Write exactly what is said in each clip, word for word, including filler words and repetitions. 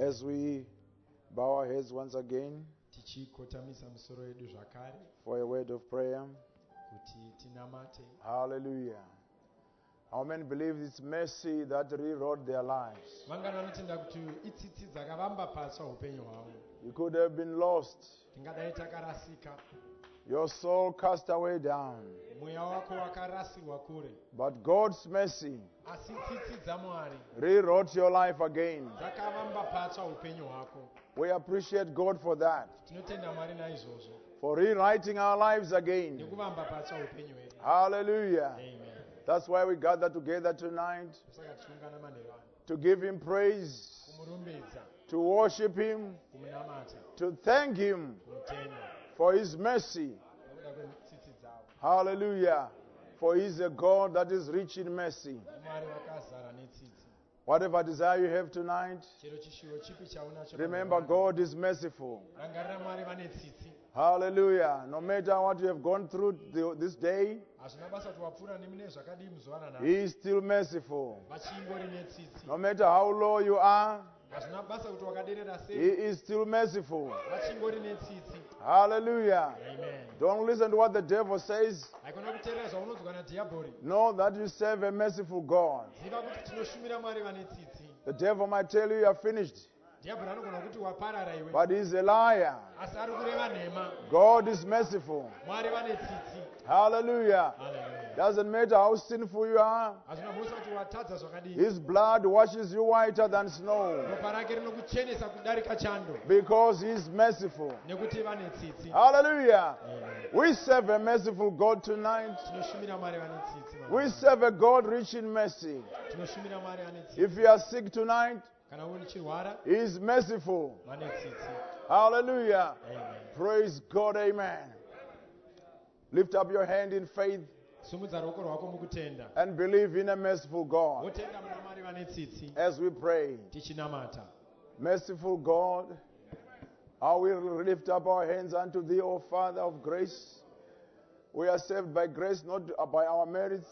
As we bow our heads once again tichikotamisa misoro yedu zvakare for a word of prayer. kuti tinamate. Hallelujah. How many believe it's mercy that rewrote their lives? Vangana vanotenda kuti itsitsi dzakavamba pasi upenyu hwavo. You could have been lost, Tingadai takarasika, your soul cast away down. mweya wako wakarasirwa kure. But God's mercy Asi tsitsi dzaMwari rewrote your life again. dzakavamba pasi upenyu hwako. We appreciate God for that, Tinotenda Mwari naizvozvo for rewriting our lives again. nekuvamba pasi upenyu hwedu. Hallelujah. Amen. That's why we gather together tonight, Saka tichungana manheru ano to give Him praise, kumurumbidza, to worship Him, kumunamata, to thank Him kumutenda for His mercy. nokuda kwetsitsi dzavo. Hallelujah. For He is a God that is rich in mercy. Mwari vakazara netsitsi. Whatever desire you have tonight, Chero chishuvo chipi chaunacho, remember God is merciful. rangarira Mwari vane tsitsi. Hallelujah. No matter what you have gone through the, this day, Hazvina basa kuti wapfuura nemune zvakadii muzuva ranhasi, He is still merciful. vachingori netsitsi. No matter how low you are, Hazvina basa kuti wakaderera He sei, is still merciful. vachingori netsitsi. Hallelujah. Amen. Don't listen to what the devil says. Haikona kuteerera zvaunonzwa nadhiabhori. Know that you serve a merciful God. Ziva kuti tinoshumira Mwari vane tsitsi. The devil might tell you you are finished, Dhiabhori anogona kuti waparara iwe, but he's a liar. asi ari kureva nhema. God is merciful. Mwari vane tsitsi. Hallelujah. Hallelujah. Doesn't matter how sinful you are, Hazvina musa kuti watadza zvakadii, His blood washes you whiter than snow, ropa rake rinokuchenesa kudarika chando, because He's merciful. nekuti vane tsitsi. Hallelujah. Amen. We serve a merciful God tonight. Tinoshumira Mwari vane tsitsi. We serve a God rich in mercy. Tinoshumira Mwari vane tsitsi. If you are sick tonight, Kana uchirwara, He is merciful. vane tsitsi. Hallelujah. Amen. Praise God. Amen. Lift up your hand in faith Sumudza ruoko rwako mukutenda. and believe in a merciful God Wotenda muna Mwari vane tsitsi. as we pray. Tichinamata. Merciful God, I will lift up our hands unto Thee, O Father of grace. We are saved by grace, not by our merits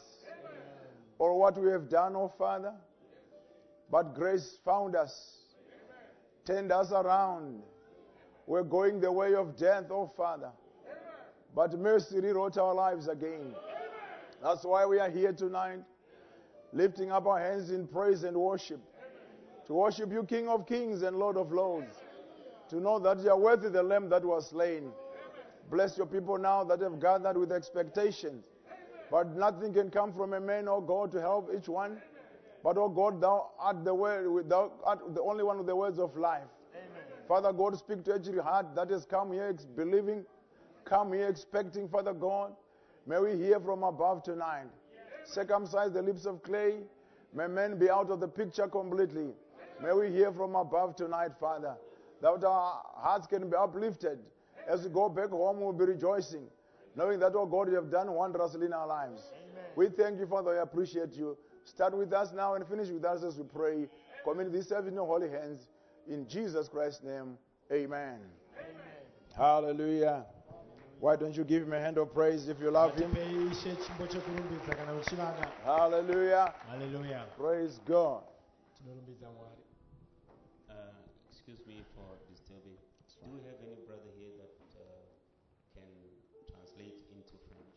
or what we have done, O Father. But grace found us, turned us around. We're going the way of death, O Father. But mercy rewrote our lives again. That's why we are here tonight, lifting up our hands in praise and worship. To worship You, King of kings and Lord of lords. To know that You are worthy the Lamb that was slain. Bless Your people now that have gathered with expectations. But nothing can come from a man or God to help each one. But, oh God, Thou art the word, Thou art the only one with the words of life. Amen. Father God, speak to every heart that has come here ex- believing, come here expecting, Father God. May we hear from above tonight. Circumcise the lips of clay. May men be out of the picture completely. May we hear from above tonight, Father, that our hearts can be uplifted. As we go back home, we'll be rejoicing, knowing that, oh God, You have done wondrously in our lives. Amen. We thank You, Father. We appreciate You. Start with us now and finish with us as we pray. Commit this service in Your holy hands. In Jesus Christ's name, amen. Amen. Hallelujah. Why don't you give Him a hand of praise if you love Him? Ngatipeishe chimbo chokurumbidza kana uchivada. Hallelujah. Hallelujah. Praise God. Tinorumbidza Mwari. Uh, excuse me for disturbing. Do we have any brother here that uh, can translate into French?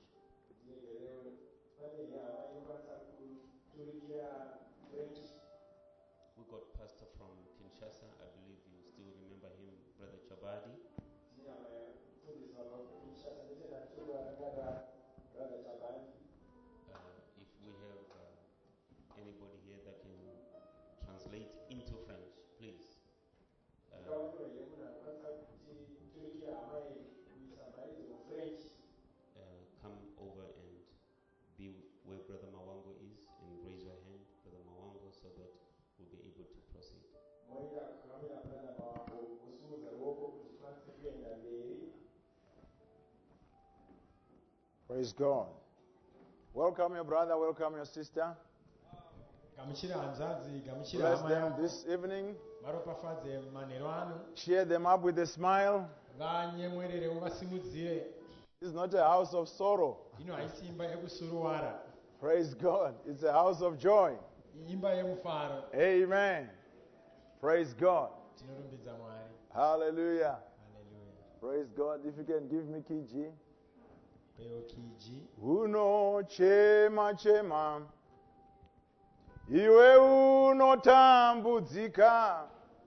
We got pastor from Kinshasa. I believe you still remember him, Brother Chabadi. Uh, if we have uh, anybody here that can translate into French, please. Uh, uh, come over and be where Brother Mawango is and raise your hand, Brother Mawango, so that we'll be able to proceed. Praise God. Welcome your brother, welcome your sister. Gamuchira hanzvadzi, gamuchira Bless hama them yako. this evening. Varopafadze manheru ano. Cheer them up with a smile. Vanyemwerere uvasimudzire. This is not a house of sorrow. Ino haisi imba yekusuruwara. Praise God. It's a house of joy. Imba yemufaro. Amen. Praise God. Tinorumbidza Mwari. Hallelujah. Hallelujah. Praise God. If you can give me key G. Peyo kiji. Unochema chema, iwe unotambudzika,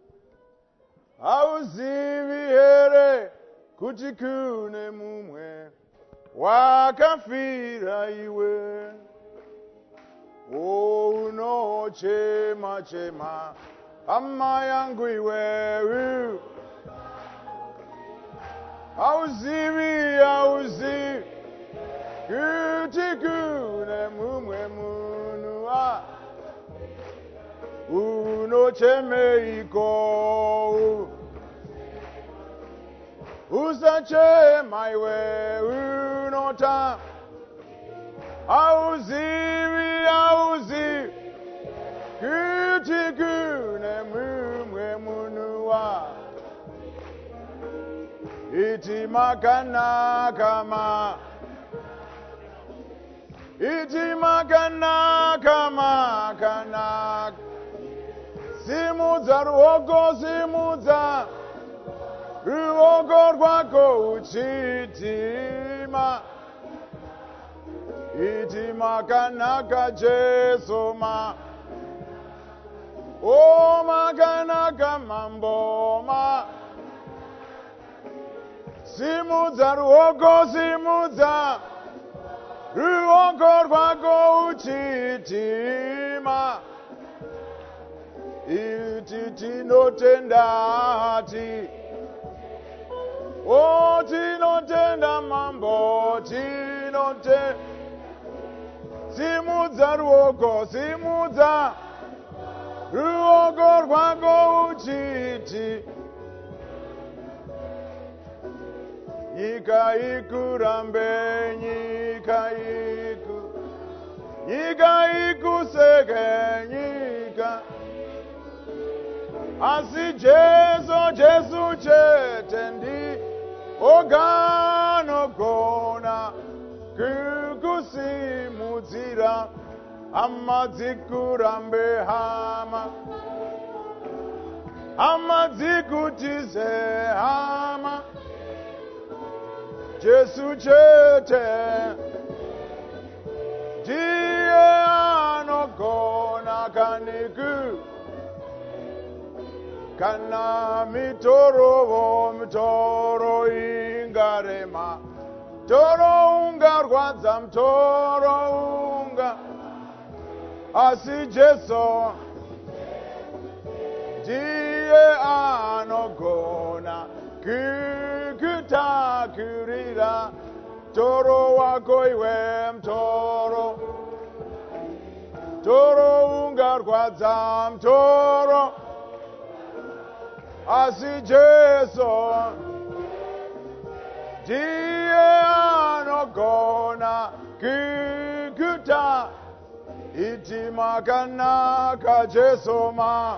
hauzivi here kuti kune mumwe wakafira iwe. O unochema chema, hama yangu iwe, hauzivi hauzivi kuti kune mumwe munhu wa unochemeiko. Usachema iwe unota, hauzivi hauzivi kuti kune mumwe munhu wa iti makanaka ma iti makanaka makanaka. Simudza ruoko, simudza ruoko rwako uchitima, iti makanaka Jesu ma, o makanaka mambo ma. Simudza ruoko, simudza ruoko rwako uchitima, iti tinotenda ati, o tinotenda mambo tinotenda. Simudza ruoko, simudza ruoko rwako uchiti, nyika ikurambe, nyika iku, nyika ikuseke, nyika. Asi Jesu, Jesu chete ndi oganogona kukusimudzira, hama dzikurambe hama, hama dzikutize hama. Jesu chete ndiye anogona kaniku, kana mitorovo mitoro ingarema, toro ungarwadza mtoro unga. Asi Jesu ndiye anogona kukutakurira toro wako iwe mtoro, toro ungarwadza mtoro. Asi Jesu ndiye anogona kukuta, iti makanaka Jesu ma,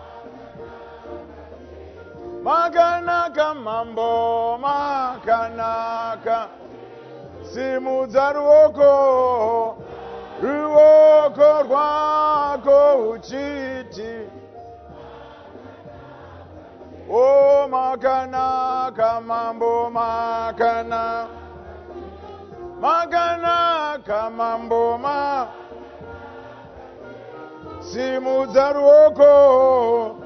makanaka mambo makanaka. Simudza ruoko, ruoko rwako uchiti, o makanaka mambo makana, makanaka mambo ma. Simudza ruoko,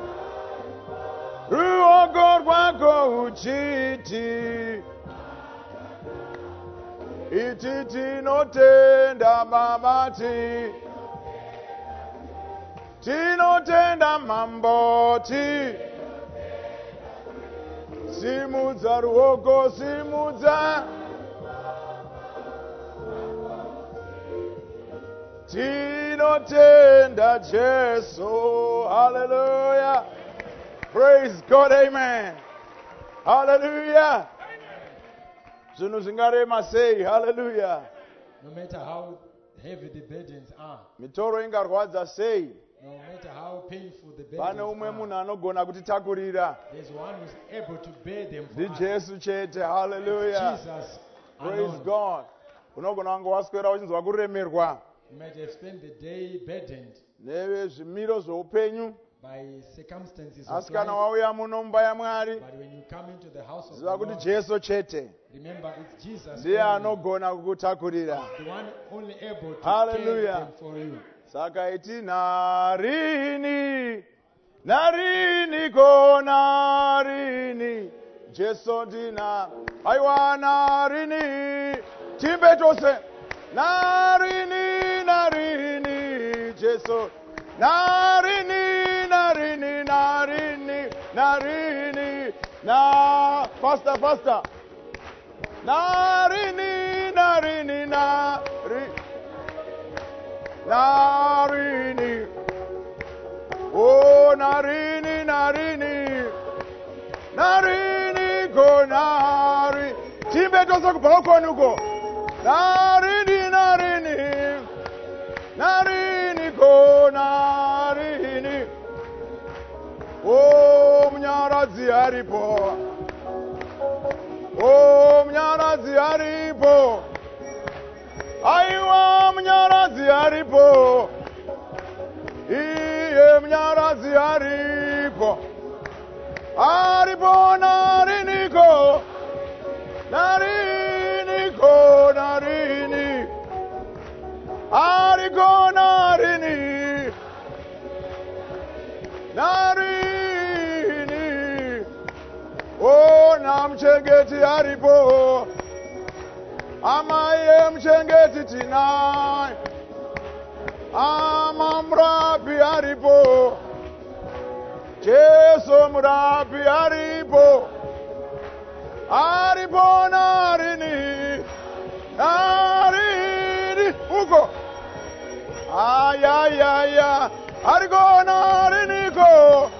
ruoko rwako uchiti, iti tinotenda babati, tinotenda mamboti. Simudza ruoko, simudza, tinotenda Jesu. Hallelujah. Praise God, amen. Hallelujah. Zvinhu zvingarema sei. Hallelujah. No matter how heavy the burdens are, Mitoro ingarwadza sei. no matter how painful the Pane burdens umwe munhu are, anogona kutitakurira. there's one who's able to bear them for us. NdiJesu chete. Hallelujah. Jesus Praise alone. God. Unogona wanga waswera uchinzwa kuremerwa You might have spent the day burdened nevezvimiro zveupenyu, by circumstances of asi kana life. wauya muno mumba yaMwari But when you come into the house of the ziva kuti Lord, Jesu chete remember it's Jesus ndiye only, anogona kukutakurira. the one only able to Hallelujah. care them for you. Saka iti narini, narini ko narini, Jesu dina, aiwa narini, timbe tose, narini, narini, Jesu, narini, narini, narini, narini, na, faster, faster, narini, narini, narini, narini, oh narini, narini, narini go nari, timbe tose kubva nuko, narini, narini, narini go narini, oh mnyaradzi aripo, oh mnyaradzi aripo, aiwa mnyaradzi aripo, iye mnyaradzi aripo, aripo nariniko, nariniko narini, ariko narini, narini, oh namchengeti aripo, amaye mchengeti tinai, amamrapi aripo, Jesu mrapi aripo, aripo narini, narini, uko, ayayaya, ariko narini ko,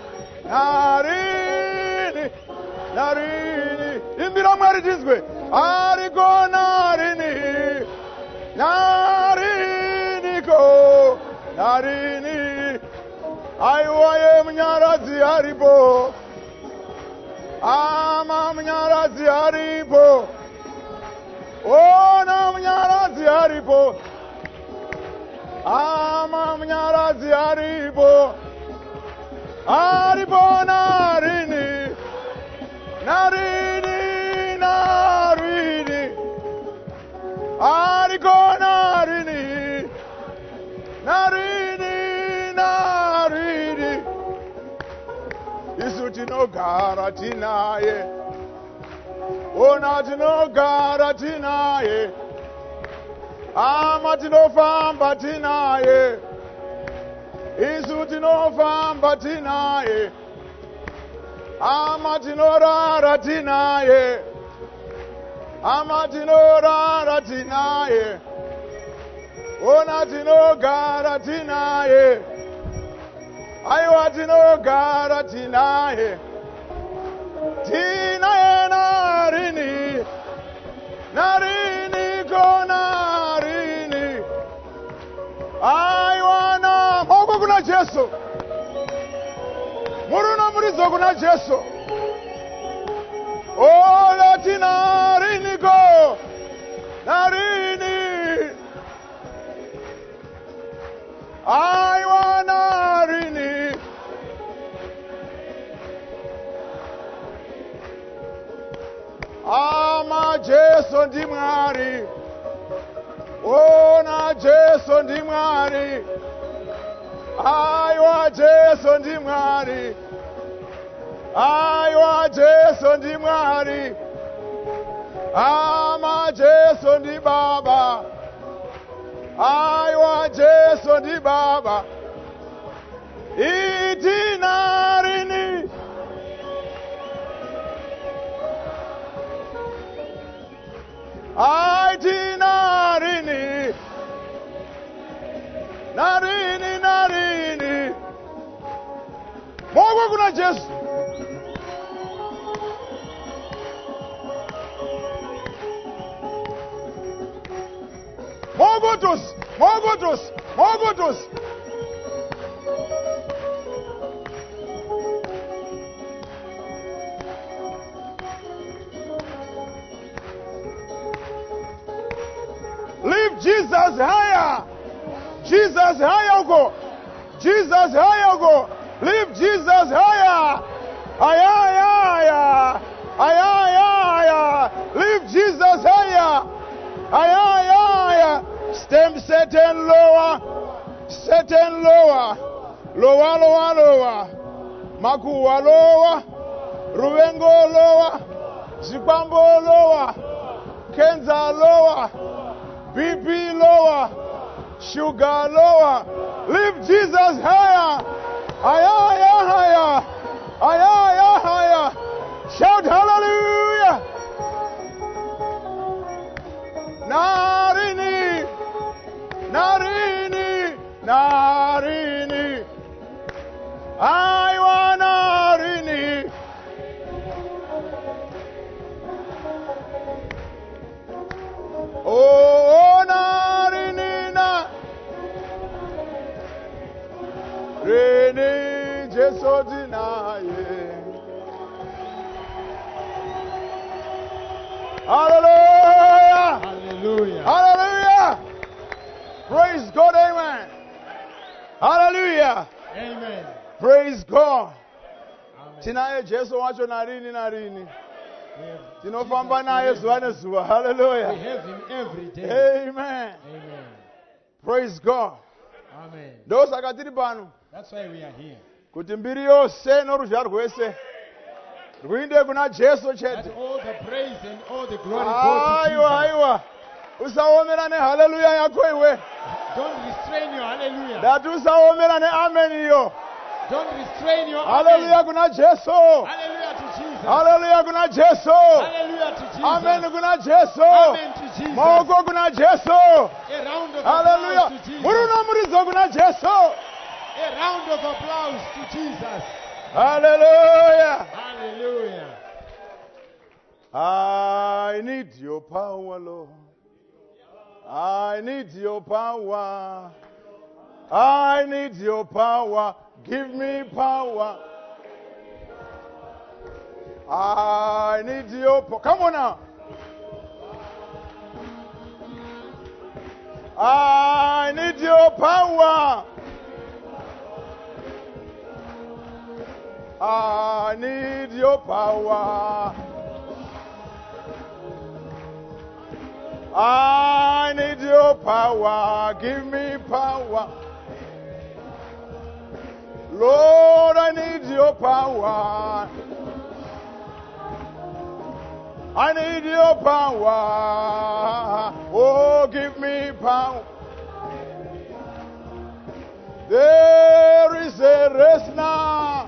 narini, narini, imbira Mwari tizwe, ariko narini, narini ko, narini, aiwaye mnyaradzi aripo, ama mnyaradzi aripo, ona mnyaradzi aripo, ama mnyaradzi aripo, aripo narini, narini, narini, ariko narini, narini, narini, isu tinogara tinaye, ona tinogara tinaye, ama tinofamba tinaye, isu tinofamba tinaye, ama tinorara tinaye, ama tinorara tinaye, ona tinogara tinaye, aiwa tinogara tinaye, tinaye narini, narini ko narini, aiwa na moko kuna Jesu, muruno murizo kuna Jesu, ola tinarini ko narini, aiwa narini, ama Jesu ndi Mwari, ona Jesu ndi Mwari, aiwa Jesu ndi Mwari, aiwa Jesu ndi Mwari, ama Jesu ndi Baba, aiwa Jesu ndi Baba, iti narini, aiti narini, narini, narini, moko kuna Jesu, mogotos, mogotos, mogotos, lift Jesus higher, Jesus higher go, Jesus higher go, lift Satan lower. Satan lower. Lower, lower, lower. Makuwa lower. Ruwengo lower. Zibambo lower. Cancer lower. B P lower. Sugar lower. Lift Jesus higher. Higher, higher, higher. Higher, higher, higher. Shout hallelujah. Narini. Narini. Narini. I want Narini. Oh, Narini. Na. Rini. Jesu dinaye. Hallelujah. Hallelujah. Hallelujah. Praise God. Amen. Hallelujah. Amen. Praise God. Amen. Tinaye Jesu wacho narini narini. We have Tinofamba Jesus naye forever. zuwa nezuwa. We Hallelujah. have him every day. Amen. Amen. Praise God. Amen. Ndosaka tiri pano That's why we are here. kuti mbiri yose noruzha rwese rwinde kuna Jesu That chete. all the praise and all the glory go to Aiwa Jesus. aiwa. Usaomera ne hallelujah yako iwe. Don't restrain your hallelujah. Ndati usaomera ne amen iyo. Don't restrain your Hallelujah amen. kuna Jesu. Hallelujah to Jesus. Hallelujah kuna Jesu. Hallelujah to Jesus. Amen kuna Jesu. Amen to Jesus. Maoko kuna Jesu. A round of Hallelujah. applause to Jesus. Muruna murizo kuna Jesu. A round of applause to Jesus. Hallelujah. Hallelujah. I need your power, Lord. I need your power. I need your power. Give me power. I need your power. Come on now. I need your power. I need your power. I need your power. Give me power. Lord, I need your power. I need your power. Oh, give me power. There is a rest now.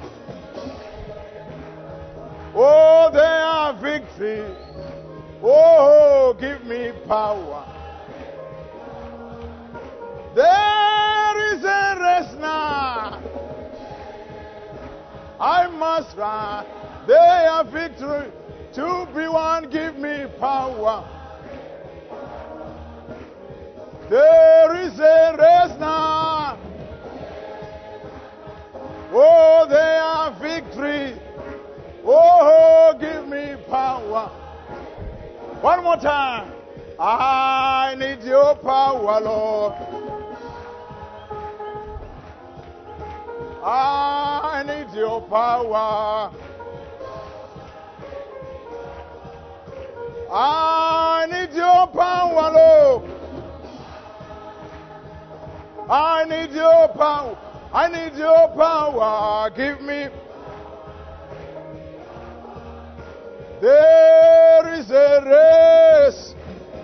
Oh, there are victory. Oh, give me power. There is a rest now. I must run. There are victory. To be one, give me power. There is a rest now. Oh, there are victory. Oh, give me power. One more time. I need your power, Lord. I need your power. I need your power, Lord. I need your power. I need your power. Give me. There is a race.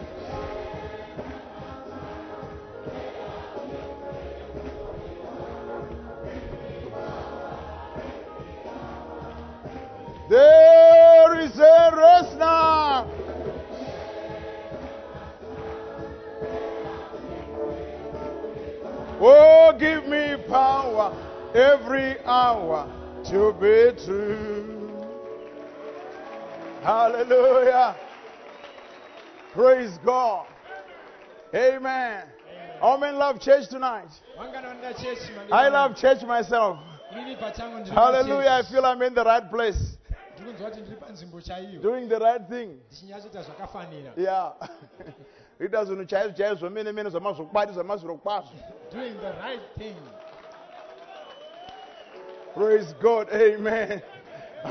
There is a race now. Oh, give me power every hour to be true. Hallelujah. Praise God. Amen. How many love church tonight? I love church myself. Hallelujah. I feel I'm in the right place. Doing the right thing. Yeah. It doesn't change change so many minutes of parties and Doing the right thing. Praise God. Amen.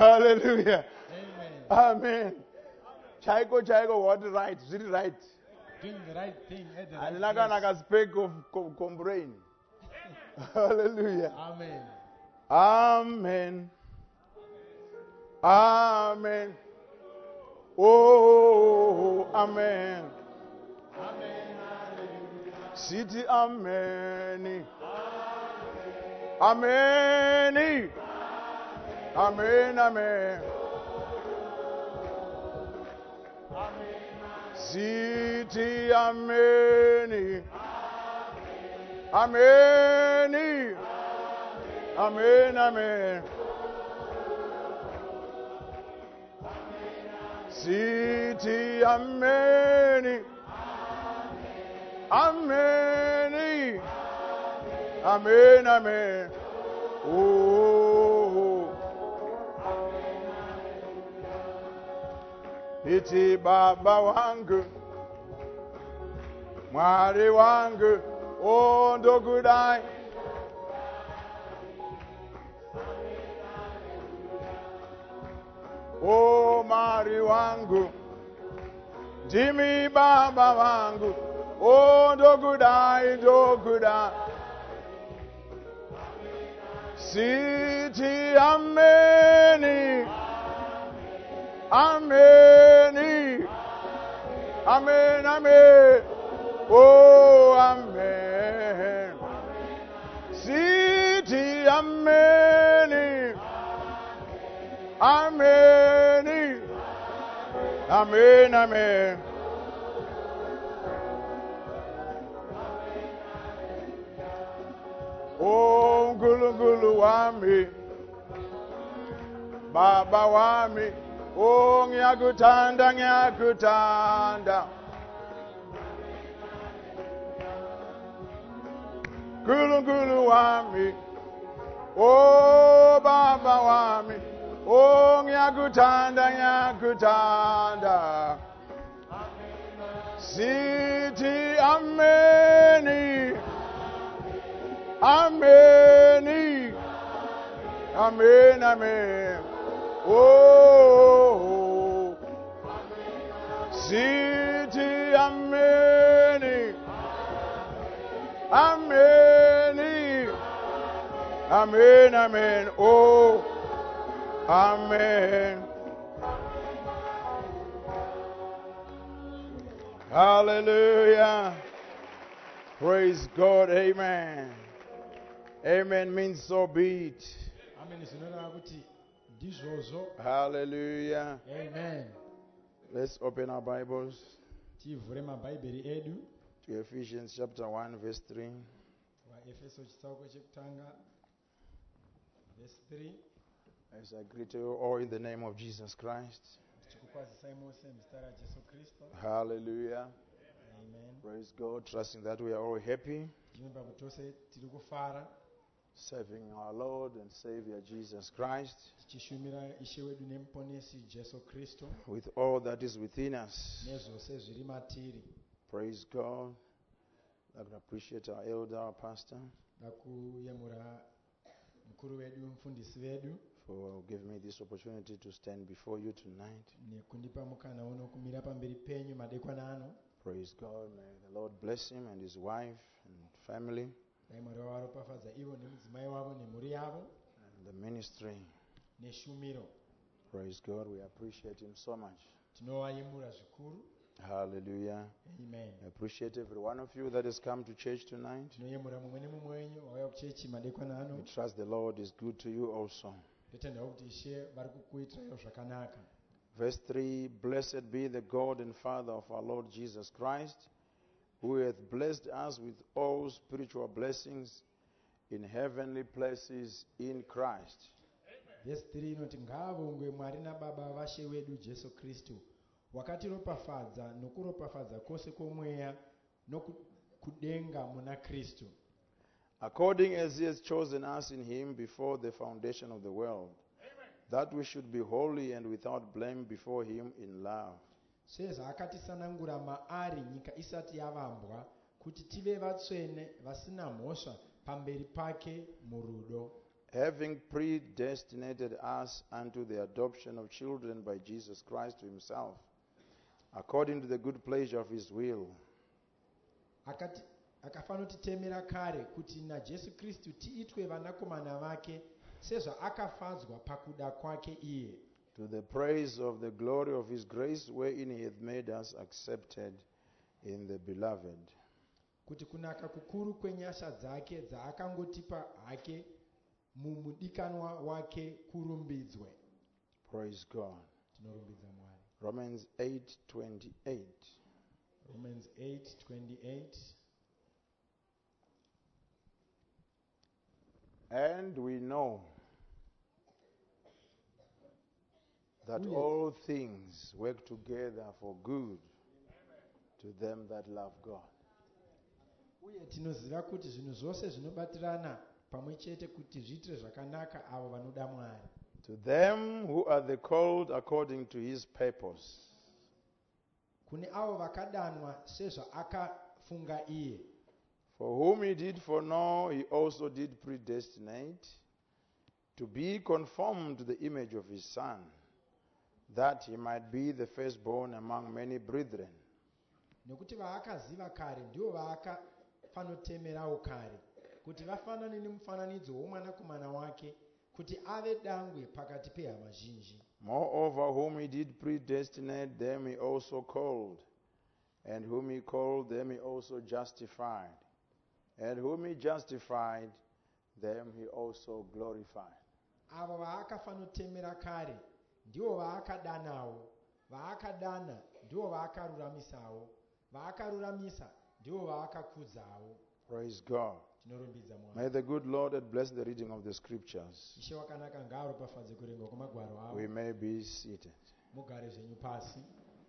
Hallelujah. Amen. Amen. Chaiko Chaiko, what right? Is it right? Doing the right thing at the And right like place. a speck of co- combrain. Hallelujah. Amen. Amen. Amen. Oh, amen. City, amen. Amen. Amen, amen. City, amen. Amen. Amen, amen. City, amen. Amen. Amen, amen. Oh. Iti baba wangu, mwari wangu, oh ndogudai. Oh mari wangu, Jimmy baba wangu, oh ndogudai, ndogudai. City, amen. Amen. Amen, amen. Oh, amen. City, amen. Amen. Amen, amen. Oh, ngulu ngulu wami. Baba wami. Oh, ngiyakutanda, ngiyakutanda. Ngulu ngulu wami. Oh, baba wami. Oh, ngiyakutanda, ngiyakutanda. City, amen. Amen. Amen, amen. Oh, city, amen. Amen. Amen, amen. Oh, amen. Hallelujah. Praise God. Amen. Amen means so be it. Amen. Zinoda kuti ndizvozvo. Hallelujah. Amen. Let's open our Bibles Tivhure mabhaibheri edu. to Ephesians chapter one, verse three. vaEfeso chitsauko chekutanga verse three. As I greet you all in the name of Jesus Christ. tichikukwazisai mose muzita rajesu kristu. Hallelujah. Amen. Praise God. Trusting that we are all happy, Ndinopa kuti tose tiri kufara serving our Lord and Savior Jesus Christ tichishumira ishe wedu nemuponesi jesu kristu with all that is within us. nezvose zviri matiri. Praise God. I can appreciate our elder, our pastor, Da kuyemura mukuru wedu mufundisi wedu for giving me this opportunity to stand before you tonight. nekundipa mukana uno kumira pamberi penyu madekwana ano. Praise God. May the Lord bless him and his wife and family dai mwari wavo aropafadza ivo nemudzimai wavo nemhuri yavo and the ministry. neshumiro. Praise God. We appreciate him so much. tinovayemura zvikuru. Hallelujah. Amen. I appreciate every one of you that has come to church tonight. tinoyemura mumwe nemumwe wenyu wauya kuchechi madekwana ano. We trust the Lord is good to you also. totendawo kuti ishe vari kukuitirayo zvakanaka. Verse three, blessed be the God and Father of our Lord Jesus Christ, who hath blessed us with all spiritual blessings in heavenly places in Christ. Verse three inoti ngaavongwe mwari nababa vashe wedu jesu kristu wakatiropafadza nokuropafadza kwose kwomweya nokudenga muna kristu, According as he has chosen us in him before the foundation of the world, that we should be holy and without blame before him in love. sezvaakatisanangura maari nyika isati yavambwa kuti tive vatsvene vasina mhosva pamberi pake murudo, Having predestinated us unto the adoption of children by Jesus Christ to himself, according to the good pleasure of his will, akati akafanira kutitemera kare kuti naJesu Kristu tiitwe vanakomana vake sezvaakafadzwa pakuda kwake iye, to the praise of the glory of his grace, wherein he hath made us accepted in the beloved. kuti kunaka kukuru kwenyasha dzake dzaakangotipa hake mumudikanwa wake kurumbidzwe. Praise God. Tinorumbidza Mwari. Romans eight twenty-eight. Romans eight twenty-eight. And we know that Yes. all things work together for good to them that love God. Uye tinoziva kuti zvinhu zvose zvinobatirana pamwe chete kuti zviitire zvakanaka avo vanoda Mwari, To them who are the called according to his purpose. kune avo vakadanwa sezvaakafunga iye. For whom he did foreknow, he also did predestinate to be conformed to the image of his Son, that he might be the firstborn among many brethren. Nekuti vaakaziva kare ndivo vaakafanotemerawo kare kuti vafanane nemufananidzo womwanakomana wake, kuti ave dangwe pakati pehama zhinji. Moreover, whom he did predestinate, them he also called. And whom he called, them he also justified. And whom he justified, them he also glorified. Avo vaakafanotemera kare ndivo vaakadanawo, vaakadana ndivo vaakaruramisawo, vaakaruramisa ndivo vaakakudzawo. Praise God. Tinorumbidza Mwari. May the good Lord that bless the reading of the scriptures. Ishe wakanaka ngaaropafadze kuverenga kwamagwaro avo. We may be seated. Mugare zvenyu pasi.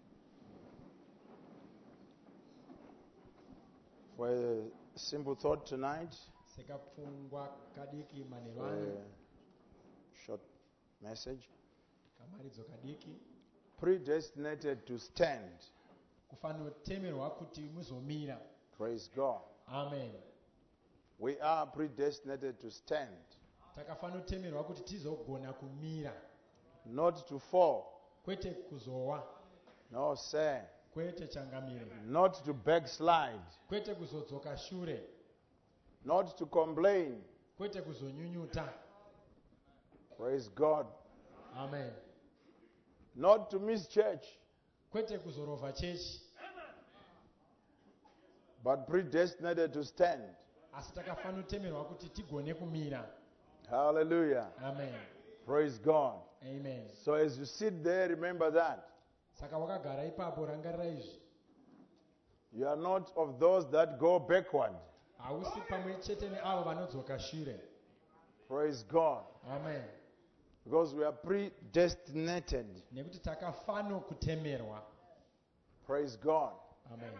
For a simple thought tonight, Sekapfungwa kadiki manheru a ano, short message. kamaridzo kadiki. Predestinated to stand. Kufanotemerwa kuti muzomira. Praise God. Amen. We are predestinated to stand, Takafanotemerwa kuti tizogona kumira, not to fall. kwete kuzowa, No, sir. kwete changamire, Not to backslide. kwete kuzodzoka shure, Not to complain. kwete kuzonyunyuta. Praise God. Amen. Not to miss church, Kwete kuzorovha chechi, but predestinated to stand. asi takafanotemerwa kuti tigone kumira. Hallelujah. Amen. Praise God. Amen. So as you sit there, remember that. Saka wakagara ipapo rangarira izvi. You are not of those that go backward. Hausi pamwe chete neavo vanodzoka shure. Praise God. Amen. Because we are predestinated. Nekuti takafano kutemerwa. Praise God. Amen.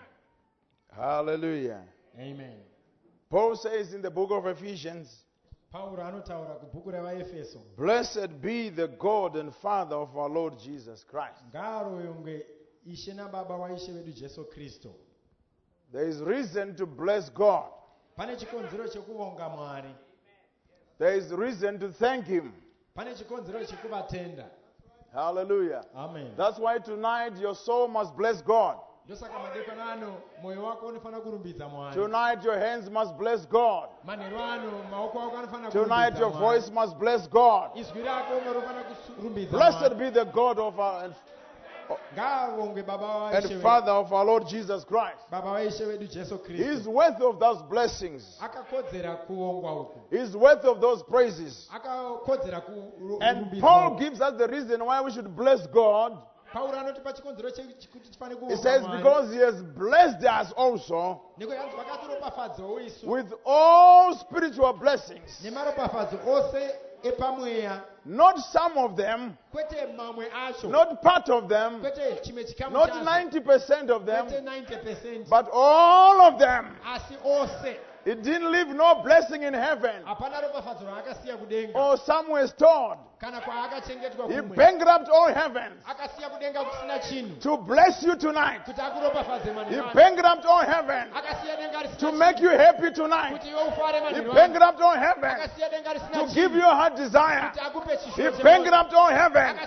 Hallelujah. Amen. Paul says in the book of Ephesians, Pauro anotaura kubhuku revaefeso, blessed be the God and Father of our Lord Jesus Christ. ngaaroyongwe Ishe nababa waishe vedu Jesu Kristu. There is reason to bless God. Pane chikonzero chekuvonga Mwari. There is reason to thank him. Pane chikonzero chekuvatenda. Hallelujah. Amen. That's why tonight your soul must bless God. Ndosaka madekwana ano moyo wako unofanira kurumbidza Mwari. Tonight your hands must bless God. Manheru ano maoko ako anofanira Tonight kurumbidza your Mwari. voice must bless God. Izwi rako rinofanira kurumbidza Blessed Mwari. be the God of our and, Ngaavongwe baba waishe and vedu. Father of our Lord Jesus Christ. Baba waishe vedu Jesu He is Kristu. worthy of those blessings. Akakodzera kuongwa uku. He is worthy of those praises. Akakodzera And kurumbidzwa. Paul gives us the reason why we should bless God. Pauro anotipa chikonzero chekuti tifane He kuonga says, Mwari. because he has blessed us also Nekuti anzi vakatiropafadzawo isu with all spiritual blessings. nemaropafadzo ose epamweya, Not some of them, kwete mamwe acho, not part of them, kwete chimwe chikamu not chacho, ninety percent of kwete them, ninety percent, but all of them. asi ose. He didn't leave no blessing in heaven Hapana ropafadzo raakasiya kudenga or somewhere stored. kana kwaakachengetwa He kumwe. bankrupt all heavens Akasiya kudenga kusina chinhu to bless you tonight. kuti akuropafadze He manheru ano. bankrupt all heaven Akasiya denga risina to chinhu make you happy tonight. kuti iwe ufare He manheru ano. bankrupt all heaven Akasiya denga risina to give chinhu you a heart desire. kuti akupe He chishuvo chemoyo. bankrupt all heaven Akasiya denga to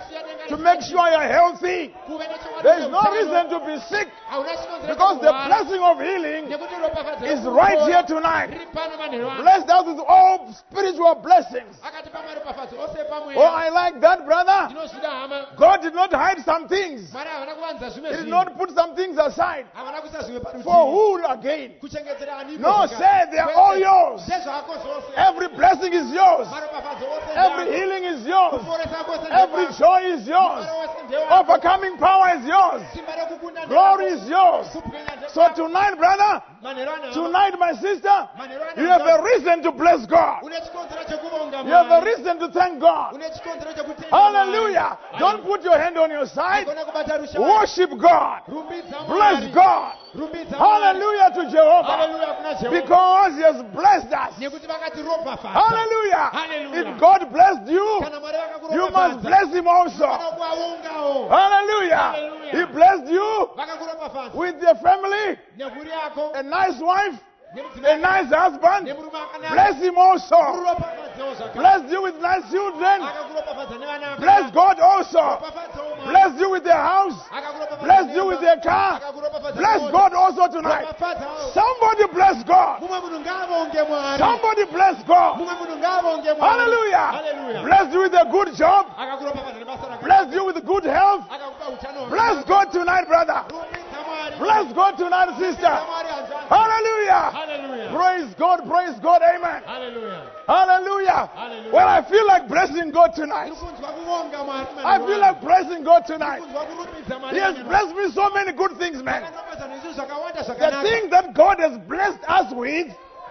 to make sure you're healthy. There's no reason to be sick because the blessing of healing is right here tonight. Blessed us with all spiritual blessings. Oh, I like that, brother. God did not hide some things. He did not put some things aside. For who again? No, say they are all yours. Every blessing is yours. Every healing is yours. Every joy is yours. Overcoming power is yours. Glory is yours. So tonight, brother, tonight, my sister, you have a reason to bless God. You have a reason to thank God. Hallelujah. Don't put your hand on your side. Worship God. Bless God. Hallelujah to Jehovah. Because He has blessed us. Hallelujah. If God blessed you, you must bless Him also. Hallelujah. He blessed you with your family, a nice wife, a nice husband. Bless him also. Bless you with nice children. Bless God also. Bless you with their house. Bless you with their car. Bless God also tonight. Somebody bless God. Somebody bless God. Hallelujah. Bless you with a good job. Bless you with good health. Bless God tonight, brother. Bless God tonight, sister. Hallelujah. Hallelujah. Praise God, praise God, amen. Hallelujah. Hallelujah. Hallelujah. Well, I feel like blessing God tonight. I feel like blessing God tonight. He has blessed me so many good things, man. The things that God has blessed us with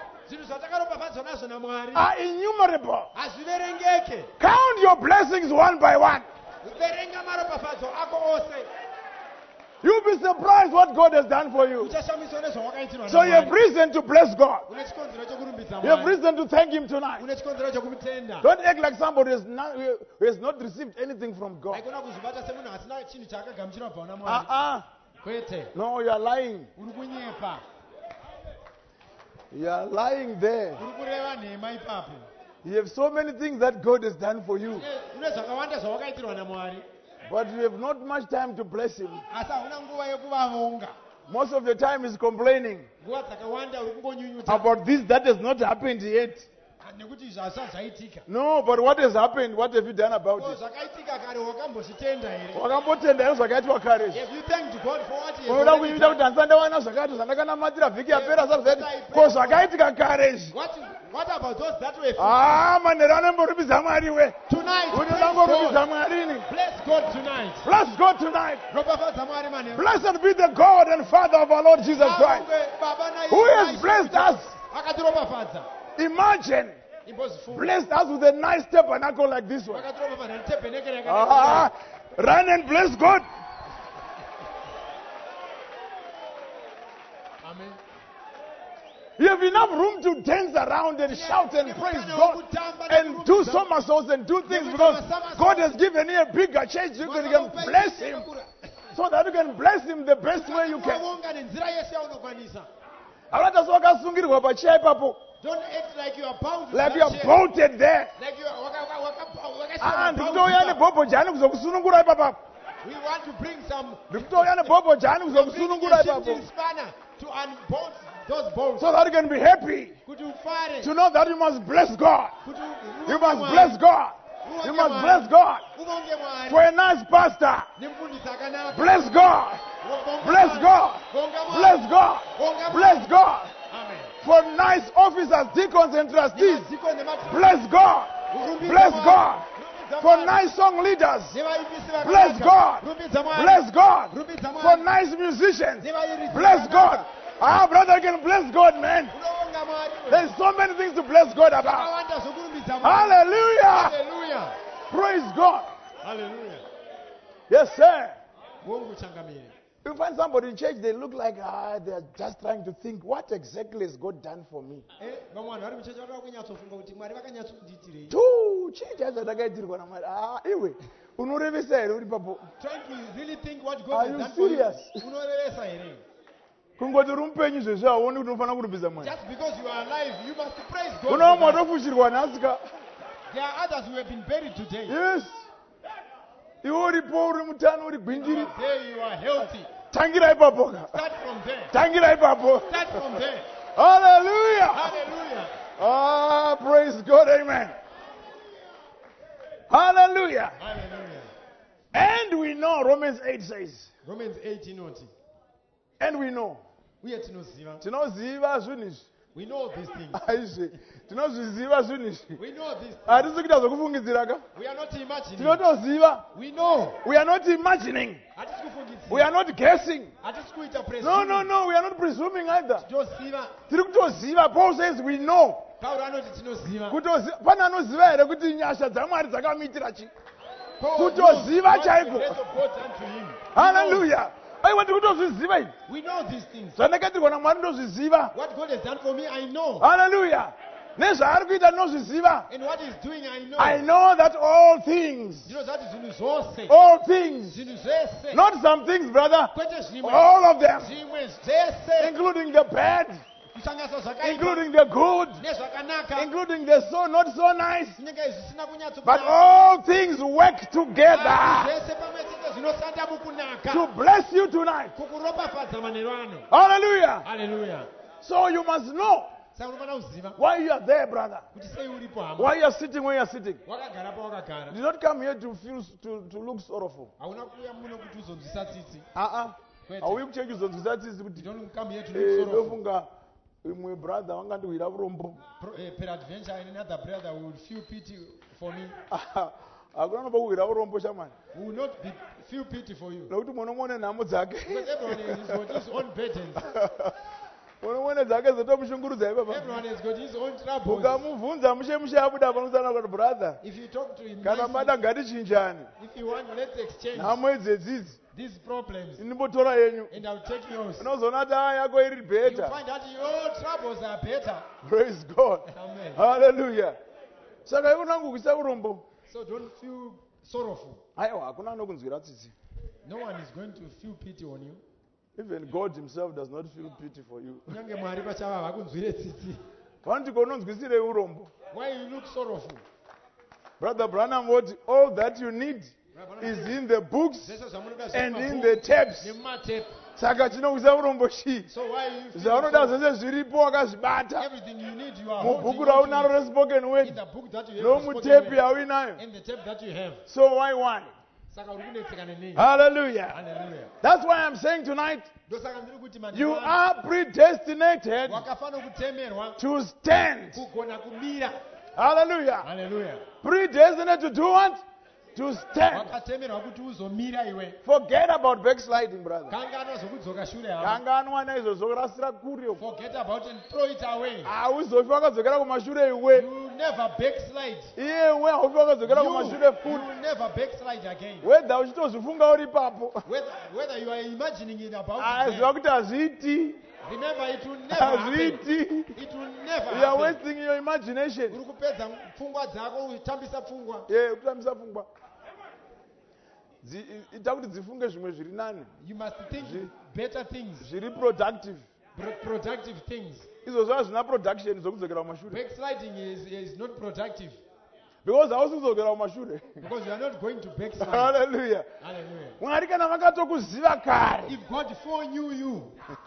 are innumerable. Count your blessings one by one. You'll be surprised what God has done for you. So you have reason to bless God. You have reason to thank Him tonight. Don't act like somebody who has not, who has not received anything from God. Uh-uh. No, you are lying. You are lying there. You have so many things that God has done for you. But you have not much time to bless Him. Most of the time He's complaining about this that has not happened yet. No, but what has happened? What have you done about it? If you thank God for what He has already done, what, what about those that were tonight? Bless God tonight. Bless God tonight. Blessed be the God and Father of our Lord Jesus Christ, who has blessed us. Imagine, blessed us with a nice tabernacle like this one. Ah, run and bless God. Amen. You have enough room to dance around and shout and praise God and do somersaults and do things because God has given you a bigger church. You can, you can bless Him so that you can bless Him the best way you can. Don't act like you are bound to Like that you are chair. bolted there. Like you are waka, waka, waka, Ah, bound to ndikutoya that. bobo jani kuzokusunungura ipapa. We want to bring some Ndikutoya bobo jani bring a kuzokusunungura shifting ipapa. spanner to unbolt those bolts. So that you can be happy Could you fire it? to know that you must bless God. Could you, You must bless God. You must bless God for a nice pastor. Bless God. Bless God. Bless God. Bless God. Amen. For nice officers, deacons, and trustees. Bless God. Bless God. For nice song leaders. Bless God. Bless God. For nice musicians. Bless God. Ah, brother, you can bless God, man. There's so many things to bless God about. Hallelujah. Hallelujah. Praise God. Hallelujah. Yes, sir. Mungu changamire. You find somebody in church, they look like ah, they're just trying to think, what exactly has God done for me? Eh, vamwe vanhu vari muchechi vari kunyatsofunga kuti Mwari vakanyatsokundiitirei. Tu, church has ndakaitirwa naMwari. Ah, iwe, unorevesa here uri papo. Trying to really think what God Are has you done for you. serious? Unorevesa here. Kungoti uri mupenyu zvezvi hauoni kuti unofanira kurumbidza Mwari. Just because you are alive, you must praise God. Kuna vamwe for that. vatofushirwa nhasi ka. There are others who have been buried today. Yes. iwe uripo uri mutano uri You gwindiri, are there, you are healthy. tangira ipapo ka. Start from there. Tangira ipapo. Start from there. Hallelujah. Hallelujah. Ah, praise God, amen. Hallelujah. Hallelujah. And we know, Romans eight says, Romans eighteen unoti. and we know. Uye tinoziva. Tinoziva zvinhu izvi. We know these things. Aizve. Tinozviziva zvinhu izvi. We know these things. Hatisi kuita zvokufungidzira ka. We are not imagining. Tinotoziva. We know. We are not imagining. Hatisi kufungidzira. We are not guessing. Hatisi kuita presuming. No, no, no. We are not presuming either. Tinoziva. Tiri kutoziva. Paul says we know. Pauro anoti tinoziva. Kutoziva. Pana anoziva here kuti nyasha dzaMwari dzakamuitira chi. Paul Kutoziva knows chaiko. what the grace of God done to him. Hallelujah. Aiwa tiri kutozviziva izvi. We know these things. Zvandakatirwa naMwari ndozviziva. What God has done for me, I know. Hallelujah. Nezvaari kuita ndinozviziva. And what he's doing, I know. I know that all things, You know that is zvinhu zvose. all things, Zvinhu zvese. not some things, brother, Kwete zvimwe. all of them, Zvimwe zvese. including the bad, Kusanganisa zvakaipa. including the good, Nezvakanaka. including the so not so nice, Zvinenge zvisina kunyatso but kunaka. all things work together Zvese pamwe chete zvinoshanda mukunaka. to bless you tonight. Kukuropafadza manheru ano. Hallelujah. Hallelujah. So you must know Saka unofanira kuziva why you are there, brother, kuti sei uripo hama. why you are sitting where you are sitting. Wakagara pawakagara. You did not come here to feel to, to look sorrowful. Hauna kuuya muno kuti uzonzwisa tsitsi. Uh-uh. Kwete. Auyi kuchechi uzonzwisa tsitsi You kuti don't come here to eh, look sorrowful. ndofunga imwe brother wangandiwira urombo. Pro- eh, Peradventure, another brother will feel pity for me. Hakuna nopakuwira urombo shamani. Who will not be, feel pity for you. Nokuti munomone nhamo dzake. Because everyone has got his own burdens. Munomone dzake zotomushungurudza ipapa. Everyone has got his own troubles. Ukamubvunza mushe mushe abuda panosana kuti brother, If you talk to him, kana nicely, bada ngatichinjane. if you want, let's exchange Nhamo idzedzidzi these problems ndimbotora yenyu. and I'll take yours. Unozoona kuti aya yako iri You better. find that your troubles are better. Praise God. Amen. Hallelujah. Saka iwe unangu kuisa urombo. So don't feel sorrowful. Aiwa, hakuna anokunzwira tsitsi. No one is going to feel pity on you. Even God himself does not feel pity for you. Kunyange Mwari pachava hakunzwire tsitsi. Vanoti kononzwisirei urombo. Why you look sorrowful? Brother Branham, what all that you need is in the books Zvese zvamunoda and zviri in mumabhuku the tapes. nemumatepe. Saka chinokuisa urombo chii? So why you feel Zvaunoda sorrowful? zvese zviripo wakazvibata. Everything you need, you are Mubhuku holding raunaro on to respoken it. In word. the book that you have, No the spoken mutepi word, hauinayo. and the tape that you have. So why why? Saka uri kunetseka nenei. Hallelujah. Hallelujah. That's why I'm saying tonight, Ndosaka ndiri kuti you mandiwana, are predestinated wakafanira kutemerwa to stand. kugona kumira. Hallelujah. Hallelujah. Predestinated to do what? To stand. Wakatemerwa kuti uzomira iwe. Forget about backsliding, brother. Kanganwa zvokudzoka shure hama. Kanganwa naizvo zvorasira kure uko. Forget about it and throw it away. Hauzofi wakadzokera kumashure iwe. You will never backslide. Iyewe haufi wakadzokera You, kumashure you futi. will never backslide again. Whether uchitozvifunga uri ipapo. Whether, whether you are imagining it about it, Aziva kuti hazviiti. remember it will never happen. Hazviiti. It will never You are happen. wasting your imagination. Uri kupedza pfungwa dzako uchitambisa pfungwa. Yeah, kutambisa pfungwa. Dzi- ita kuti dzifunge zvimwe zviri nani, You must think Zvi- better things, zviri productive. pro- productive things. Izvozvo hazvina production zokudzokera kumashure. Backsliding is, is not productive Because hausi kudzokera kumashure. because you are not going to backslide. Hallelujah. Hallelujah. Mwari kana vakatokuziva kare. If God foreknew you,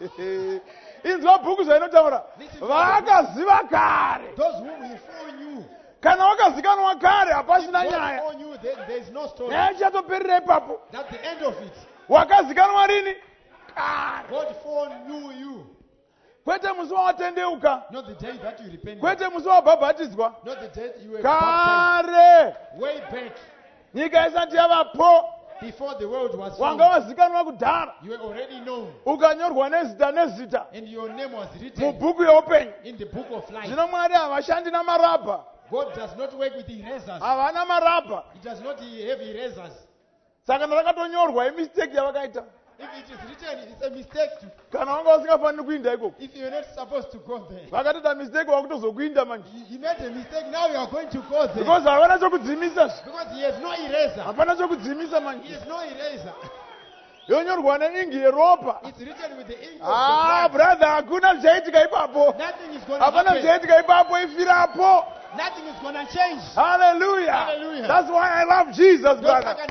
Inzwa bhuku zvainotaura. Listen to Vakaziva kare. those whom He foreknew, Kana wakazikanwa kare if hapasina God nyaya. foreknew, there, there is no story. Nyaya ichatoperera ipapo. That's the end of it. Wakazikanwa rini? Kare. God foreknew you, Kwete musi wawatendeuka. not the day that you repented, Kwete musi wabhabhatidzwa. not the day you were baptized. Kare. Way back Nyika isati yavapo. before the world was Wanga formed, wazikanwa kudhara. you were already known, Ukanyorwa nezita nezita. and your name was written Mubhuku yeupenyu. in the book of life. Zvino Mwari havashandi namarabha. God does not work with erasers. Havana marabha. He does not have erasers. Saka ndakatonyorwa imistake yavakaita. If it is written, it's a mistake. To, Kana wanga usingafaniri kuinda ikoko. if you're not supposed to go there, Vakatoita mistake wakutozokuinda manje. he, he made a mistake. Now you are going to go there Because havana chokudzimisa. because he has no eraser. Hapana chokudzimisa He manje. has no eraser. Yonyorwa neingi yeropa. It's written with the ink of Ah, the blood. brother, hakuna zvichaitika ipapo. Nothing is going to Hapana happen. zvichaitika ipapo ifirapo. Nothing is going to change. Hallelujah. Hallelujah. That's why I love Jesus, brother. Ndosaka ndichida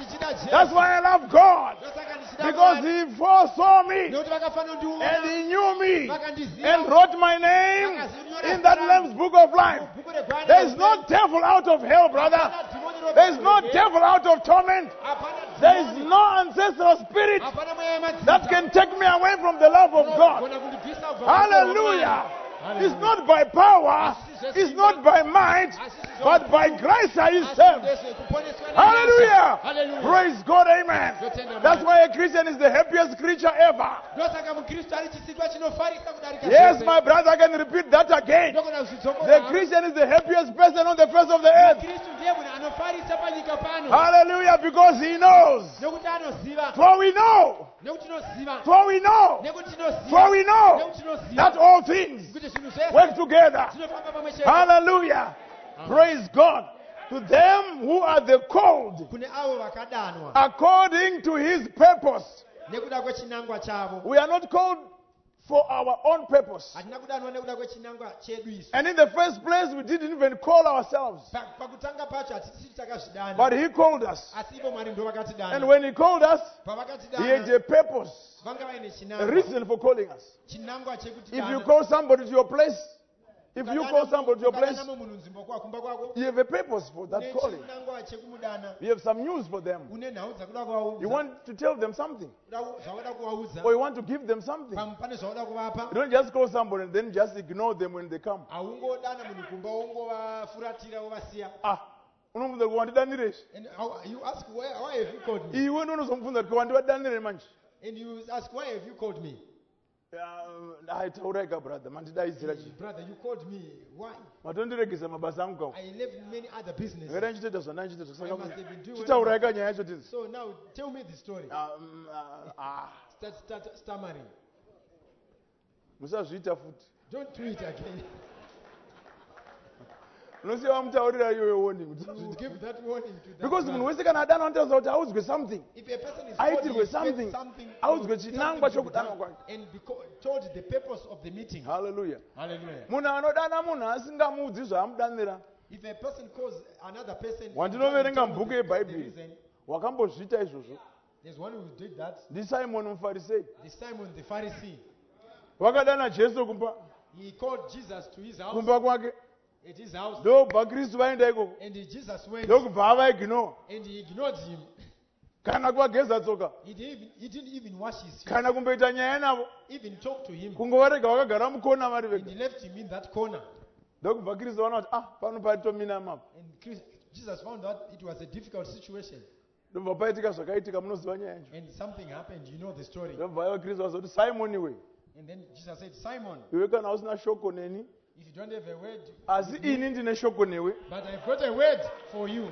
That's why I love God. Because He foresaw me Nekuti vakafana ndiona and He knew me vakandiziva and wrote my name in that Lamb's book of life. mubhuku regwanda There is no devil out of hell, brother. Hapana dhimoni ropa There is no rwege. devil out of torment. Hapana There is dhimoni. no ancestral spirit Hapana mweya yemadzita. that can take me away from the love of God. Unogona kundibvisa kubva Hallelujah. It's not by power, it's not by might, but by grace are you saved. Hallelujah. Hallelujah. Praise God, amen. That's why a Christian is the happiest creature ever. Ndosaka mukristu ari chisikwa chinofarisa kudarika Yes, zvose. my brother, I can repeat that again. Ndogona kuzvidzokora The hako. Christian is the happiest person on the face of the earth. Kristu ndiye munhu anofarisa panyika pano. Hallelujah, because he knows. Nekuti anoziva. For we know. Nekuti tinoziva. For we know. Nekuti tinoziva. For we know Nekuti tinoziva. that all things Kuti zvinhu zvese work together. zvinofamba pamwe chete. Hallelujah. Praise God. To them who are the called Kune avo vakadanwa according to His purpose. nekuda kwechinangwa chavo. We are not called for our own purpose. Hatina kudanwa nekuda kwechinangwa chedu isu. And in the first place, we didn't even call ourselves. Pa- Pakutanga pacho hatisisi takazvidana. But He called us. Asi ivo Mwari ndo vakatidana. And when He called us, He had Pavakatidana a purpose, vanga vaine a chinangwa. reason for calling us. Chinangwa If you chekutidana. call somebody to your place, if you call somebody to your place, Ukadanamo munhu nzvimbo kwa kumba kwako. you have a purpose for that Une calling. chinangwa chekumudana. You have some news for them. Une nhau dzakuda You kuvaudza. want to tell them something, Uda- zvauda kuvaudza. or you want to give them something. Pam- pane zvauda kuvapa. You don't just call somebody and then just ignore them when they come. Haungodana munhu kumba wongovafuratira wovasiya. Ah, unomubvunza kuti wandidanire. And how- you ask, why, why have you called me? Iwe unozomubvunza kuti wandidanire manje. And you ask, why have you called me? Aitaureka brother, mandidaidzira chi. Brother, you called me. Why? Matondiregesa mabasa angu kawo. I left many other businesses. Ngera ndichitoita zvandandachita I must have been doing chitaurayika nyaya yacho tinzi. So now tell me the story. Ah, mm, ah, ah. Start, start stammering. Musazviita futi. Don't do it again. Unosiya wamutaurira iyoyo warning. You give that warning to that Because man. munhu wese kana adana anotaura kuti audzwe something. If a person is Aitirwe told he something. expects something, Audzwe something chinangwa to be chokudanwa done, kwake. and beco- told the purpose of the meeting. Hallelujah. Hallelujah. Munhu anodana munhu asingamuudzi zvaamudanira. If a person calls another person, Wandinoverenga tell me mubhuku the- the yebhaibheri. reason, Wakambozviita izvozvo. there's one who did that. NdiSimon muFarisei. The Simon the Pharisee, Vakadana Jesu kumba he called Jesus to his house, kumba kwake. at his house, Ndobva Kristu vaenda ikoko. and Jesus went, Ndokubva avaignore. and he ignored him. Kana kuvageza tsoka. He didn't even, he didn't even wash his feet, Kana kumboita nyaya navo. even talk to him, Kungovarega vakagara mukona vari and vega. he left him in that corner. Ndokubva Kristu vaona kuti ah pano paitomina mapa. And Chris- Jesus found out it was a difficult situation, Ndobva paitika zvakaitika munoziva nyaya yacho. and something happened. You know the story. Ndobva aiva Kristu vazoti Simon iwe. And then Jesus said, Simon, Iwe kana usina shoko neni. if you don't have a word, Asi ini ndine shoko newe. but I've got a word for you.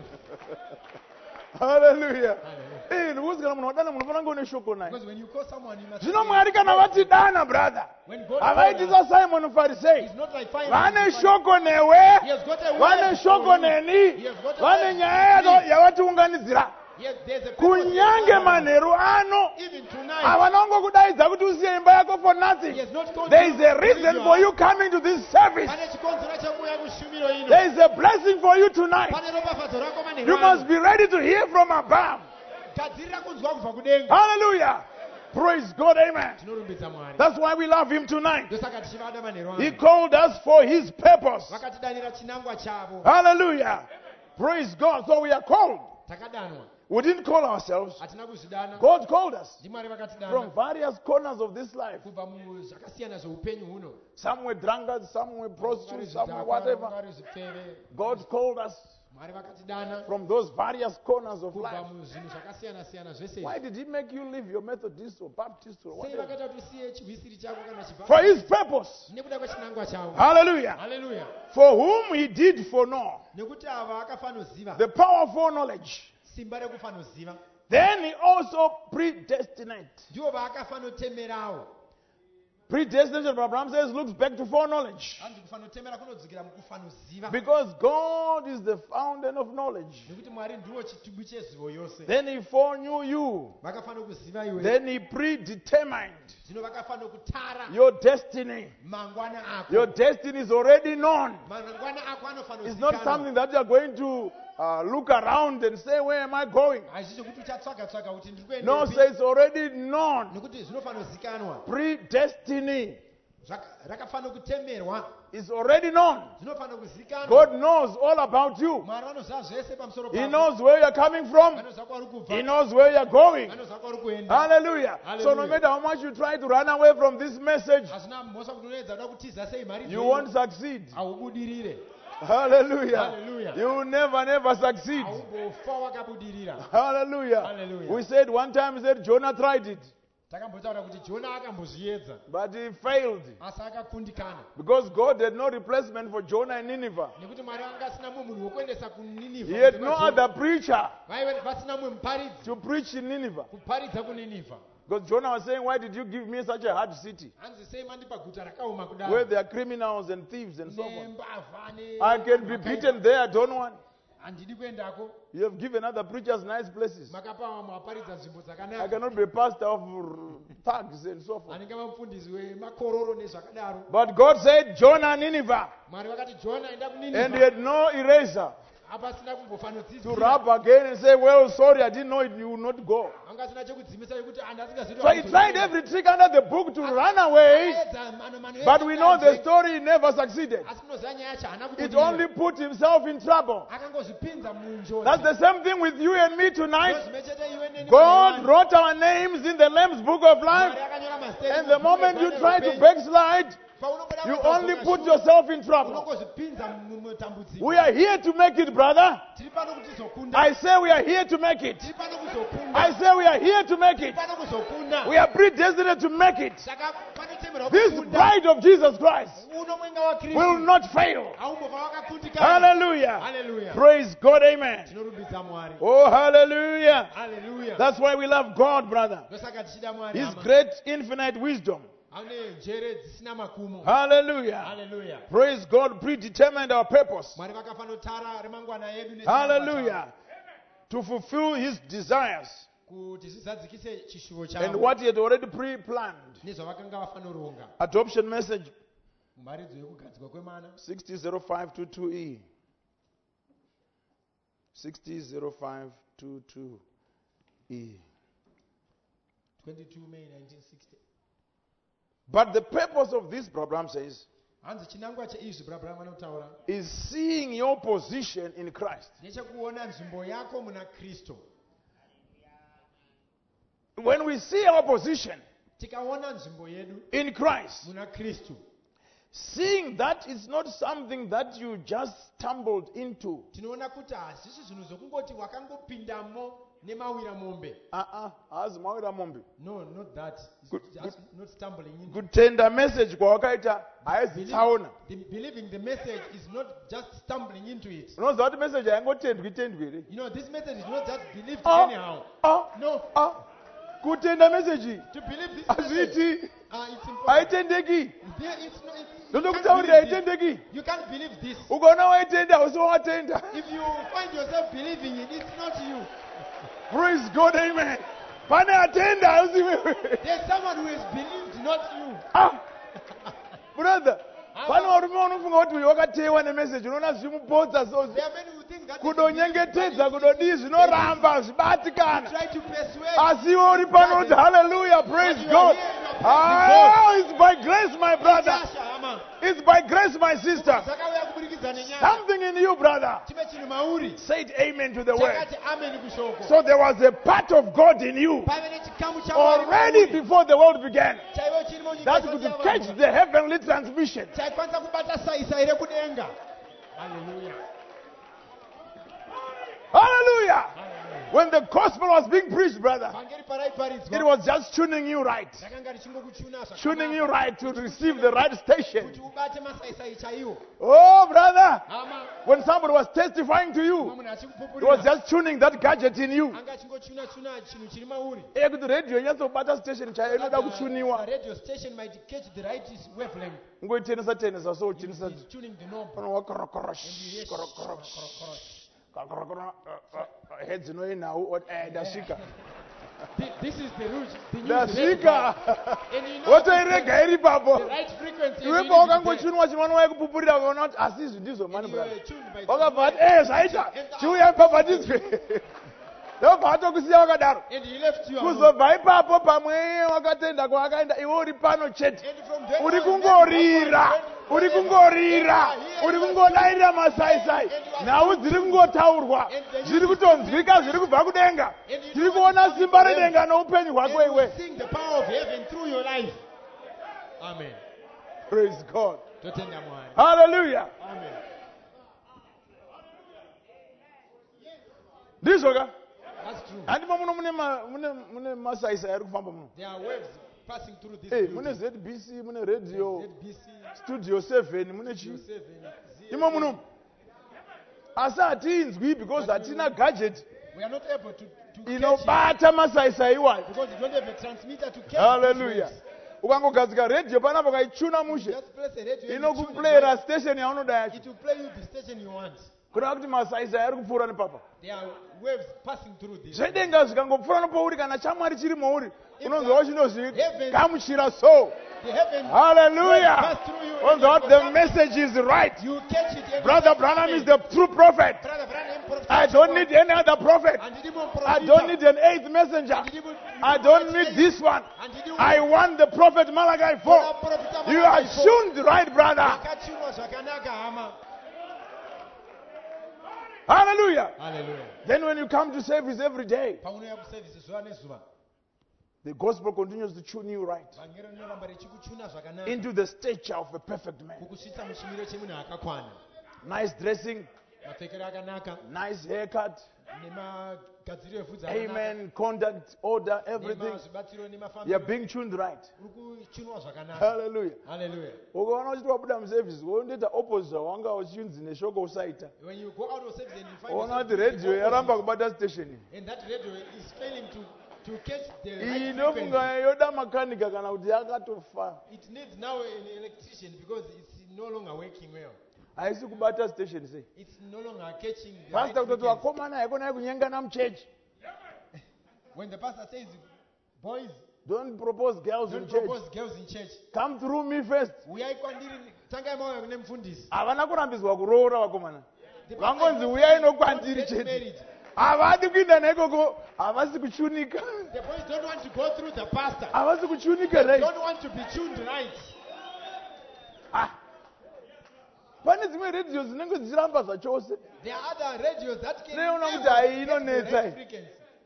Hallelujah. Hallelujah. Eh, ndikuti kana munhu wadana munhu fanira kunge une shoko naye. Because when you call someone, you must Zvino Mwari kana vatidana brother. when God Havaitisa calls us, Simon Pharisee. it's not like fire. Vane He shoko newe. has got a Vane word shoko for you. neni. He has got a Vane word nyaya for you. yavatiunganidzira. Yes, there's a purpose Kunyange behind it. manheru ano. Even tonight, Havana kungokudaidza kuti usiye imba yako for he nothing. has not called There you is a to reason leave for your you coming to this service. house. Pane chikonzero chekuuya kushumiro ino. There is a blessing for you tonight. Pane ropafadzo rako manheru You ano. must be ready to hear from above. Gadzirira kunzwa kubva kudenga. Hallelujah. Praise God. Amen. Tinorumbidza Mwari. That's why we love him tonight. Ndosaka tichivada manheru He ano. called us for his purpose. Vakatidanira chinangwa chavo. Hallelujah. Praise God. So we are called. Takadanwa. We didn't call ourselves. Hatina kuzvidana. God called us Ndimwari from vakatidana. various corners of this life. Kubva muzvakasiyana zveupenyu huno. Some were drunkards, some were prostitutes, some were Vari whatever. zvipfeve. God called us Mwari vakatidana. from those various corners of Kubva life. muzvinhu zvakasiyana siyana zvese. Why did he make you leave your Methodist or Baptist or Sei whatever? vakati kuti usiye chihwisiri chako kana chibva. For his purpose. Nekuda kwechinangwa chavo. Hallelujah. Hallelujah. For whom he did foreknow. Nekuti ava akafanoziva. The powerful knowledge. Simba rekufanoziva. Then he also predestinate. Ndivo vaakafanotemerawo. Predestination, Abraham says, looks back to foreknowledge. Hanzi kufanotemera kunodzikira mukufanoziva. Because God is the fountain of knowledge. Nekuti Mwari ndiwo chitubu chezivo yose. Then he foreknew you. Vakafanokuziva iwe. Then he predetermined Zvino vakafanokutara your destiny. mangwana ako. Your destiny is already known. Mangwana ako It's not anofanozikanwa. something that you are going to uh, look around and say, where am I going? hazvisi kuti uchatsvaga tsvaga kuti ndiri No, kuendepi say it's already known. nekuti zvinofanira kuzikanwa Predestiny Zvaka- rakafanira kutemerwa is already known. zvinofanira kuzikanwa God knows all about you. mwari vanoziva zvese pamusoro He pako knows where you're coming from. vanoziva kwauri He kubva knows where you're going. vanoziva kwauri kuenda Hallelujah. So no Hallelujah. matter how much you try to run away from this message, hazvina mhosva kuti unoedza kuda kutiza sei mhari you won't succeed. haubudirire Hallelujah. Hallelujah. You will never, never succeed. haumbofa wakabudirira Hallelujah. Hallelujah. We said one time, we said Jonah tried it, takambotaura kuti jona akambozviedza but he failed. asi akakundikana Because God had no replacement for Jonah in Nineveh. nekuti mwari vanga asina mumwe munhu wokuendesa He kuniniva had no other preacher vaive vasina mumwe muparidzi to preach in Nineveh. kuparidza kuninivha Because Jonah was saying, why did you give me such a hard city hanzi sei mandipa guta rakaoma where kudaro there are criminals and thieves and so forth? nembavha ne- I can be beaten there, I don't want. handidi kuendako You have given other preachers nice places. makapa vamwe vaparidza nzvimbo I dzakanaka cannot be a pastor of thugs and so forth. anenge vamufundisi wemakororo nezvakadaro But God said, Jonah, Nineveh. mwari vakati jona enda And he kuninivha had no eraser apasina to kumbofanodzidzira rub again and say, well, sorry, I didn't know it, you would not go. anga asina chekudzimisa chekuti So he tried every trick under the book to run away, but we know the story, he never succeeded. asi munoziva nyaya yacho haana It only put himself in trouble. akangozvipinza munjodzi That's the same thing with you and me tonight. zvimechete iwe neni God mwari wrote our names in the Lamb's book of life, akanyora mazita and the moment you try to backslide, paunobuda you kuita only zvoga put shure, yourself in trouble. unongozvipinza mumutambudziko We are here to make it, brother. tiri pano kuti tizokunda I say we are here to make it. tiri pano kuzokunda I say we are here to make tiri it. pano kuzokunda We are predestined to make it. saka panotemerwa This kukunda bride of Jesus Christ uno mwenga wa will kristu not fail. haumbobva wakakundikana Hallelujah. haleluya Praise God. Amen. tinorumbidza mwari Oh, hallelujah. haleluya That's why we love God, brother. ndosaka tichida mwari His hama. great infinite wisdom. ane njere dzisina makumo Hallelujah. haleluya Praise God. Predetermined our purpose. mwari vakafanotara remangwana yedu nesimba Hallelujah. To fulfill his desires chavo, kuti zvidzadzikise chishuvo and chavo what he had already pre-planned. nezvavakanga vafanoronga Adoption message mumharidzo yekugadzikwa kwemana sixty oh five twenty-two E. sixty oh five twenty-two E. twenty-two May nineteen sixty. But the purpose of this program says hanzi chinangwa cheizvi brabra vanotaura is seeing your position in Christ. nechekuona nzvimbo yako muna kristu When we see our position tikaona nzvimbo yedu in Christ, muna kristu seeing that it's not something that you just stumbled into. tinoona kuti hazvisi zvinhu zvokungoti wakangopindamo nemawira mombe Uh-uh. As Mawira Mombi. no not that It's Good- just not stumbling into Kutenda message kwa wakaita haizitsaona. the, believing the message is not just stumbling into it. Unoziva kuti message haingotendwi tendwi here. You know, this message is not just believed Ah, anyhow. ah, No, ah. Kutenda message to believe this message, hazviti uh, it's important. haitendeki. There, it's not, it's, you, Ndodokutaurira can't believe haitendeki. this. You can't believe this. Ukaona waitenda hausi watenda. If you find yourself believing it, it's not you. Praise God, amen. Pane atenda hausi wewe. There's someone who has believed, not you. Ah, brother, pane varume vanofunga kuti uyu wakatewa nemessage unoona zvimupodza sozi There are many who think that kudonyengetedza kudodii zvinoramba zvibatikana try to persuade. asi iwe uri panoti hallelujah, praise God. Ah, it's by grace, my brother. Sasha, ama. It's by grace, my sister. Zvakauya kuburikidza nenyaya. Something in you, brother. Chive chiri mauri. Said amen to the word. Chakati amen kushoko. So there was a part of God in you Pave nechikamu chamwari already mauri. before the world began Chaivo chiri munyika that isati could yavarwa. catch the heavenly transmission. chaikwanisa kubata saisai rekudenga. Hallelujah. Hallelujah. When the gospel was being preached, brother, Vhangeri paraiparidzwa. it was just tuning you right. Rakanga richingokuchuna zvakanaka. Tuning you right to receive the right station. Kuti ubate masaisai chaiwo. Oh, brother, Hama. when somebody was testifying to you, Mumwe munhu it was achikupupurira. just tuning that gadget in you. Anga achingochuna chuna chinhu chiri mauri. Eh, kuti radio inyatsobata station chayo inoda A kutuniwa. radio station might catch the right wavelength. Ngoitenesa tenesa so He's uchinisa. tuning the knob. Pano wakorokorosh, And you hear korokorosh, korokorosh. korokoro, uh, uh, uh, heads inoinawo, eh, ndasvika. Thi- This is the root, the new ndasvika And you know wotoirega iri the papo right frequency. iwe and you need to be there. pawakangochunwa chimwana waikupupurira ukaona kuti asi izvi ndizvo mani And you were brother tuned by wakabva ati somewhere. eh zvaita chiuya pabhatidzwe ndobva atokusiya wakadaro And he left you alone. kuzobva ipapo pamwe wakatenda kwaakaenda iwe uri pano chete And from then uri on, kungorira when- uri whenever- kungorira And you are uri here, kungodairira masaisai And you are nhau dziri kungotaurwa And the zviri youth- kutonzwika zviri kubva kudenga And you tiri know what kuona is simba coming from redenga noupenyu And hwako you iwe sing the power of heaven through your life. Amen. praise god Totenda Mwari. hallelujah Amen. ndizvo ka That's true. handimo muno mune ma- mune- mune masaisai ari kufamba muno There are waves passing through this Eh, building. mune Z B C mune radio Z B C, studio seven mune chi seven, imo muno asi hatinzwi because hatina gadget We are not able to, to catch it inobata masaisai iwayo because you don't have a transmitter to catch haleluya these waves. ukangogadzika radio panapo ukaichuna mushe Just press a radio and you tune inokuplayera it. station yaunoda yacho It will play you the station you want. kureva kuti masaisai ari kupfuura nepapa There are waves passing through this. zvedenga zvikangopfuura nepouri kana chamwari chiri mouri unonzwa chinozvi Heaven- gamuchira so The heaven hallelujah pass through you. and unonzwa it kuti the will message is right come. You catch it. every brother time. branham is the true prophet Brother Branham, prophet. I don't need any other prophet And did even I don't need an eighth messenger I don't need this one I want the prophet Malachi four you are tuned right brother Wakachunwa zvakanaka hama. hallelujah Hallelujah. then when you come to service every day Paunouya kuservice zuva nezuva. the gospel continues to tune you right Vhangeri rinoramba richikuchuna zvakanaka. into the stature of a perfect man Kukusvitsa muchimiro chemunhu akakwana. nice dressing Mapfekero akanaka. nice haircut Nemagadziriro evhudzi akanaka. amen conduct order everything Nemazvibatsiro you're nemafambiro. being tuned right Uri kuchunwa zvakanaka. hallelujah Hallelujah. ukaona uchiti wabuda muservice wondoita opposite wanga uchinzi neshoko usaita When you go out of service and you find uona yourself kuti doing the radio yaramba opposite, kubata station iyi and that radio is failing to, to catch the iyi right inofunga frequency. yoda makanika kana kuti yakatofa It needs now an electrician because it's no longer working well. haisi kubata station sei It's no longer catching the right pastor kutoti frequency. vakomana haikonai kunyengana muchechi When the pastor says, boys, don't propose girls in don't church propose girls in church. come through me first Uyai kwandiri tangai mauya kune mufundisi. havana kurambidzwa kuroora vakomana The pastor vangonzi is not uyai saying, nokwandiri "Don't get chete married." havadi kuinda naikoko havasi kuchunika The boys don't want to go through the pastor. havasi kuchunika right Don't want to be tuned right. Ah. pane dzimwe radio dzinenge dzichiramba zvachose There are other radios that can Neona never kuti hai get inonetsa the iyi. right frequency.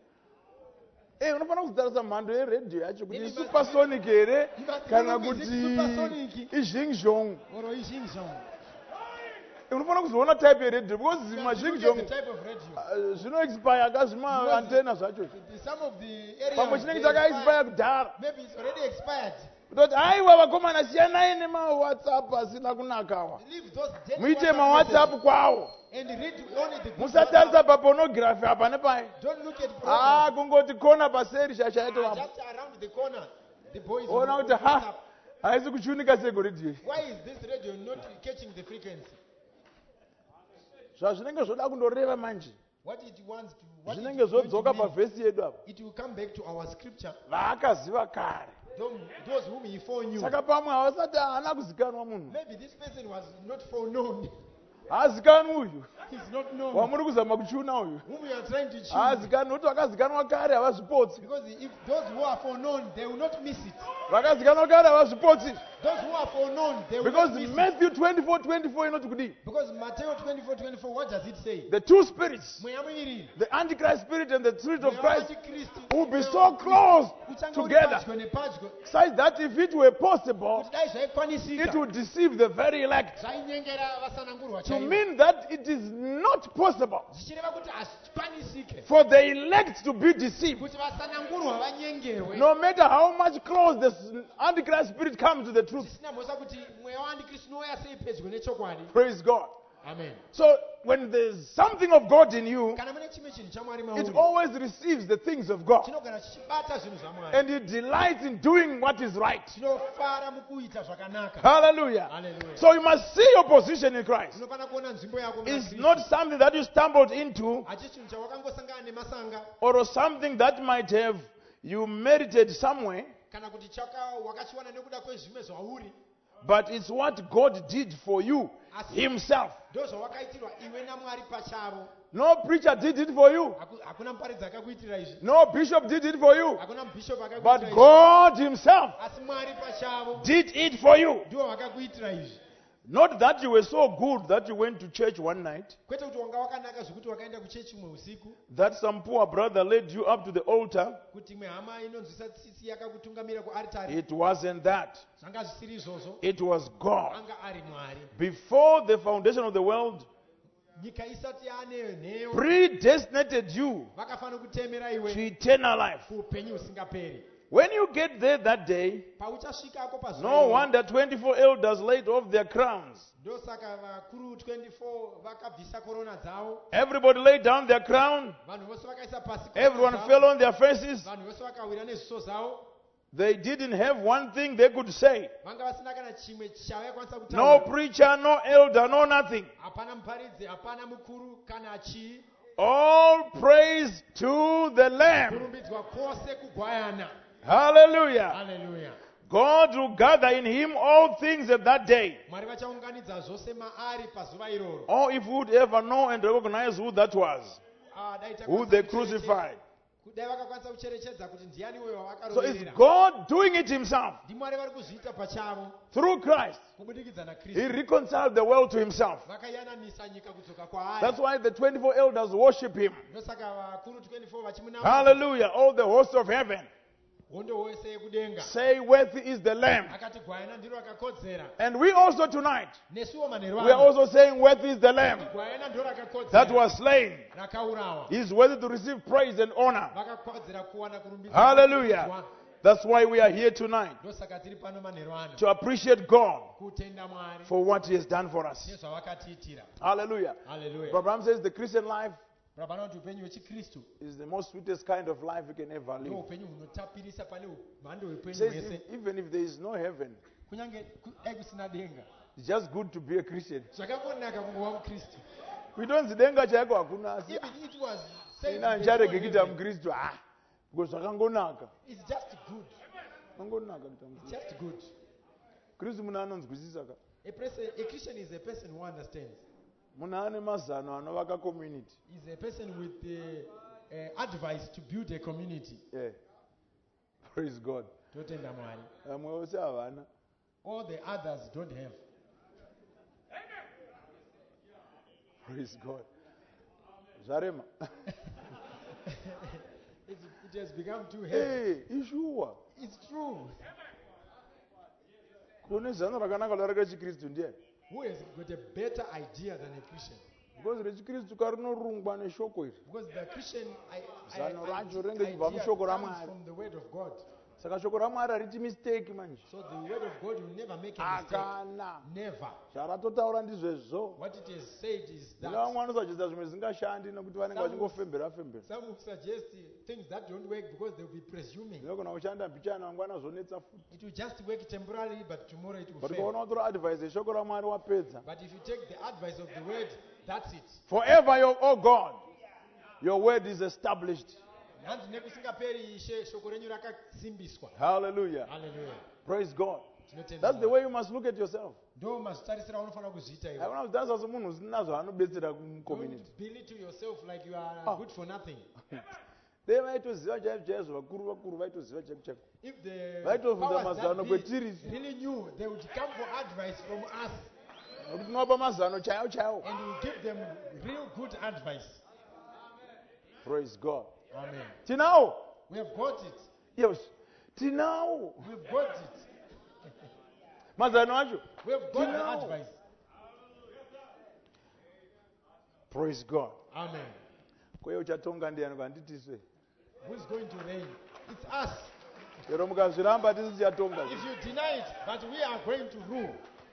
Eh, unofanira kutarisa mhando yeredhiyo yacho kuti Ini must- supersonic here You must kana know is it kuti supersonic? izhingzhong Or izhingzhong. unofanira kuzoona type yeredhiyo because You have to look mazhingzhong at the type of radio. zvinoexpire ka zvima Because antena zvacho the- Some of the areas pamwe chinenge they chakaexpire expired. kudhara Maybe it's already expired. kutoti aiwa vakomana siyanai nemawhatsapp asina kunakawa Leave those dead muite WhatsApp mawhatsapp messages kwawo and read only the good musatarisa WhatsApp. papornography apa nepai Don't look at ah programs. kungoti kona paseri shashaitowapo Just around the corner, the boys ona on kuti ha WhatsApp. haisi kuchunika segoredhiyo Why is this radio not catching the frequency? zvazvinenge zvoda kundoreva manje What it wants to, what it zvinenge is going to zvodzoka mean, pavhesi yedu apa it will come back to our scripture. vaakaziva kare Those, those whom he foreknew. saka pamwe havasati haana kuzikanwa munhu Maybe this person was not foreknown. haazikanwi uyu He's not known. wamuri kuzama kuchuna uyu Whom we are trying to choose. haazikanwi nokuti vakazikanwa kare havazvipotsi Because if those who are foreknown, they will not miss it. vakazikanwa kare havazvipotsi Those who are foreknown, they will because not miss it. matthew twenty-four twenty-four inoti kudii Because Matthew twenty-four twenty-four, what does it say? the two spirits Mweya miviri. the antichrist spirit and the spirit of Mweya christ waChikristu. will be so close Uchange uri together padyo nepadyo. such that if it were possible Kuti dai zvaikwanisika. it would deceive the very elect Zvainyengera vasanangurwa to chaivo. mean that it is not possible Zvichireva kuti hazvikwanisike. for the elect to be deceived Kuti vasanangurwa vanyengerwe. no matter how much close the s- antichrist spirit comes to the truth. Zvisina mhosva kuti mweya waandikristu nouya sei pedyo nechokwadi. Praise God. Amen. So when there's something of God in you, Kana mune chimwe chinhu chamwari it mauri. always receives the things of God. Chinogara chichibata zvinhu zvamwari. And it delights in doing what is right. Chinofara mukuita zvakanaka. Hallelujah. Hallelujah. So you must see your position in Christ. Unofanira kuona nzvimbo yako muna It's Kristu. not something that you stumbled into Hachisi chinhu chawakangosangana nemasanga. or something that might have you merited somewhere, kana kuti chaka wakachiwana nekuda kwezvimwe zvauri, but it's what God did for you himself. ndo zvawakaitirwa iwe naMwari pachavo. No preacher did it for you. Haku- hakuna muparidzi akakuitira izvi, No bishop did it for you. hakuna mubhishop But akakuitira izvi, God himself asi Mwari pachavo did it for you. ndiwo wakakuitira izvi. Not that you were so good that you went to church one night, Kwete kuti wanga wakanaka zvokuti wakaenda kuchechi umwe usiku, that some poor brother led you up to the altar. kuti imwe hama inonzwisa tsitsi yakakutungamira kuaritari. It wasn't that. Zvanga zvisiri izvozvo, It was God. anga ari Mwari. Before the foundation of the world, Nyika isati yane nheyo, predestinated you vakafanira kutemera to iwe eternal life. kuupenyu husingaperi. When you get there that day, Pauchasvikako pazuva no iroro, wonder twenty-four elders laid off their crowns. ndosaka vakuru twenty-four vakabvisa korona dzavo, Everybody laid down their crown. vanhu vose vakaisa pasi korona Everyone dzavo, fell on their faces. vanhu vose vakawira nezviso zvavo, They didn't have one thing they could say. vanga vasina kana chimwe chavakwanisa No kutaura. preacher, no elder, no nothing. Hapana muparidzi, hapana mukuru kana chii. All praise to the Lamb. Kurumbidzwa kwose kugwayana. Hallelujah. Haleluya. God will gather in him all things at that day. Mwari vachaunganidza zvose maari pazuva iroro. Oh, if we would ever know and recognize who that was, Ah, dai who takwanisa they kucherechedza- crucified. dai vakakwanisa kucherechedza kuti ndiani uyo So it's wavakaroverera. God doing it himself Ndimwari vari kuzviita pachavo through Christ. kubudikidza He naKristu. reconciled the world to himself. Vakayananisa nyika kudzoka kwaari. That's why the twenty-four elders worship him. Ndosaka vakuru twenty-four vachimunamata. Hallelujah. All the hosts of heaven Hondo wose yekudenga say, worthy is the Lamb. akati gwayana ndiro rakakodzera. And we also tonight, Nesuwo manheru we are ano, also saying, worthy is the Lamb gwayana ndiro rakakodzera that was slain. rakaurawa. He is worthy to receive praise and honor. Vakakodzera kuwana kurumbidzwa. Hallelujah. That's why we are here tonight, Ndosaka tiri pano manheru ano to appreciate God kutenda Mwari for what he has done for us. nezvavakatiitira. Hallelujah. Haleluya. Abraham says the Christian life Rabana kuti upenyu hwechikristu is the most sweetest kind of life you can ever ndo live. upenyu hunotapirisa pane mhando He hwepenyu says hwese. if- even if there is no heaven, Kunyange ku- dai kusina denga, it's just good to be a Christian. zvakangonaka kungova mukristu. We don't denga chaiko hakuna asi Even it was said ina there's ncharege no kuita heaven. mukristu ah because zvakangonaka. It's just good. Zvakangonaka kuita It's mukristu. just good. Kristu munhu anonzwisisa ka. A person, a Christian is a person who understands. Munhu ane mazano anovaka community. Is a person with the uh, advice to build a community. Yeah. Praise God. Totenda Mwari. Vamwe vose havana. All the others don't have. Praise God. Zvarema. It, it has become too heavy. Hey, ishuwa. It's true. Kune zano rakanaka laraka chikristu ndiye. Who has got a better idea than a Christian? Because rechikristu karinorungwa neshoko iri. Because the Christian I, I, Zano I, racho idea renge kubva mushoko comes raMwari. from the word of God. Saka shoko raMwari hariti mistake manje. So the word of God will never make a mistake. Akana. Never. Zvaratotaura ndizvezvo. What it has said is that Ndina vamwe vanosachiita zvimwe zvisingashandi nekuti vanenge Some- vachingofembera fembera. some will suggest uh, things that don't work because they'll be presuming. Zvinogona kushanda mbichana mangwana azonetsa futi. It will just work temporarily, but tomorrow it will But fail. ukaona kutora advice yeshoko raMwari wapedza. But if you take the advice of the word, that's it. Forever, your, oh God, your word is established. Hanzi nekusingaperi ishe shoko renyu rakasimbiswa. Hallelujah. Hallelujah. Praise God. Tinotenda That's the Mwari. way you must look at yourself. Ndo mazvitarisira unofanira kuzviita iwe. Hakuna kuzvitarisa semunhu usina zvaanobetsera mucommunity. Don't belittle yourself like you are Ah. good for nothing. Dei vaitoziva chaizvo chaizvo vakuru vakuru vaitoziva chaiko chaiko. If the Vaitobvunza powers mazano that be kwetiri. really knew, they would come for advice from us Nokuti tinovapa mazano chaiwo chaiwo. and we will give them real good advice. Praise God. Amen. Tinawo. We have got it. Yes. Tinawo. We've got it. Mazano acho. We have got the Tinawo. advice. Praise God. Amen. Kweye uchatonga ndiani kanditiswe. Who is going to reign? It's us. Chero mukazviramba tisi tichatonga. If you deny it, but we are going to rule.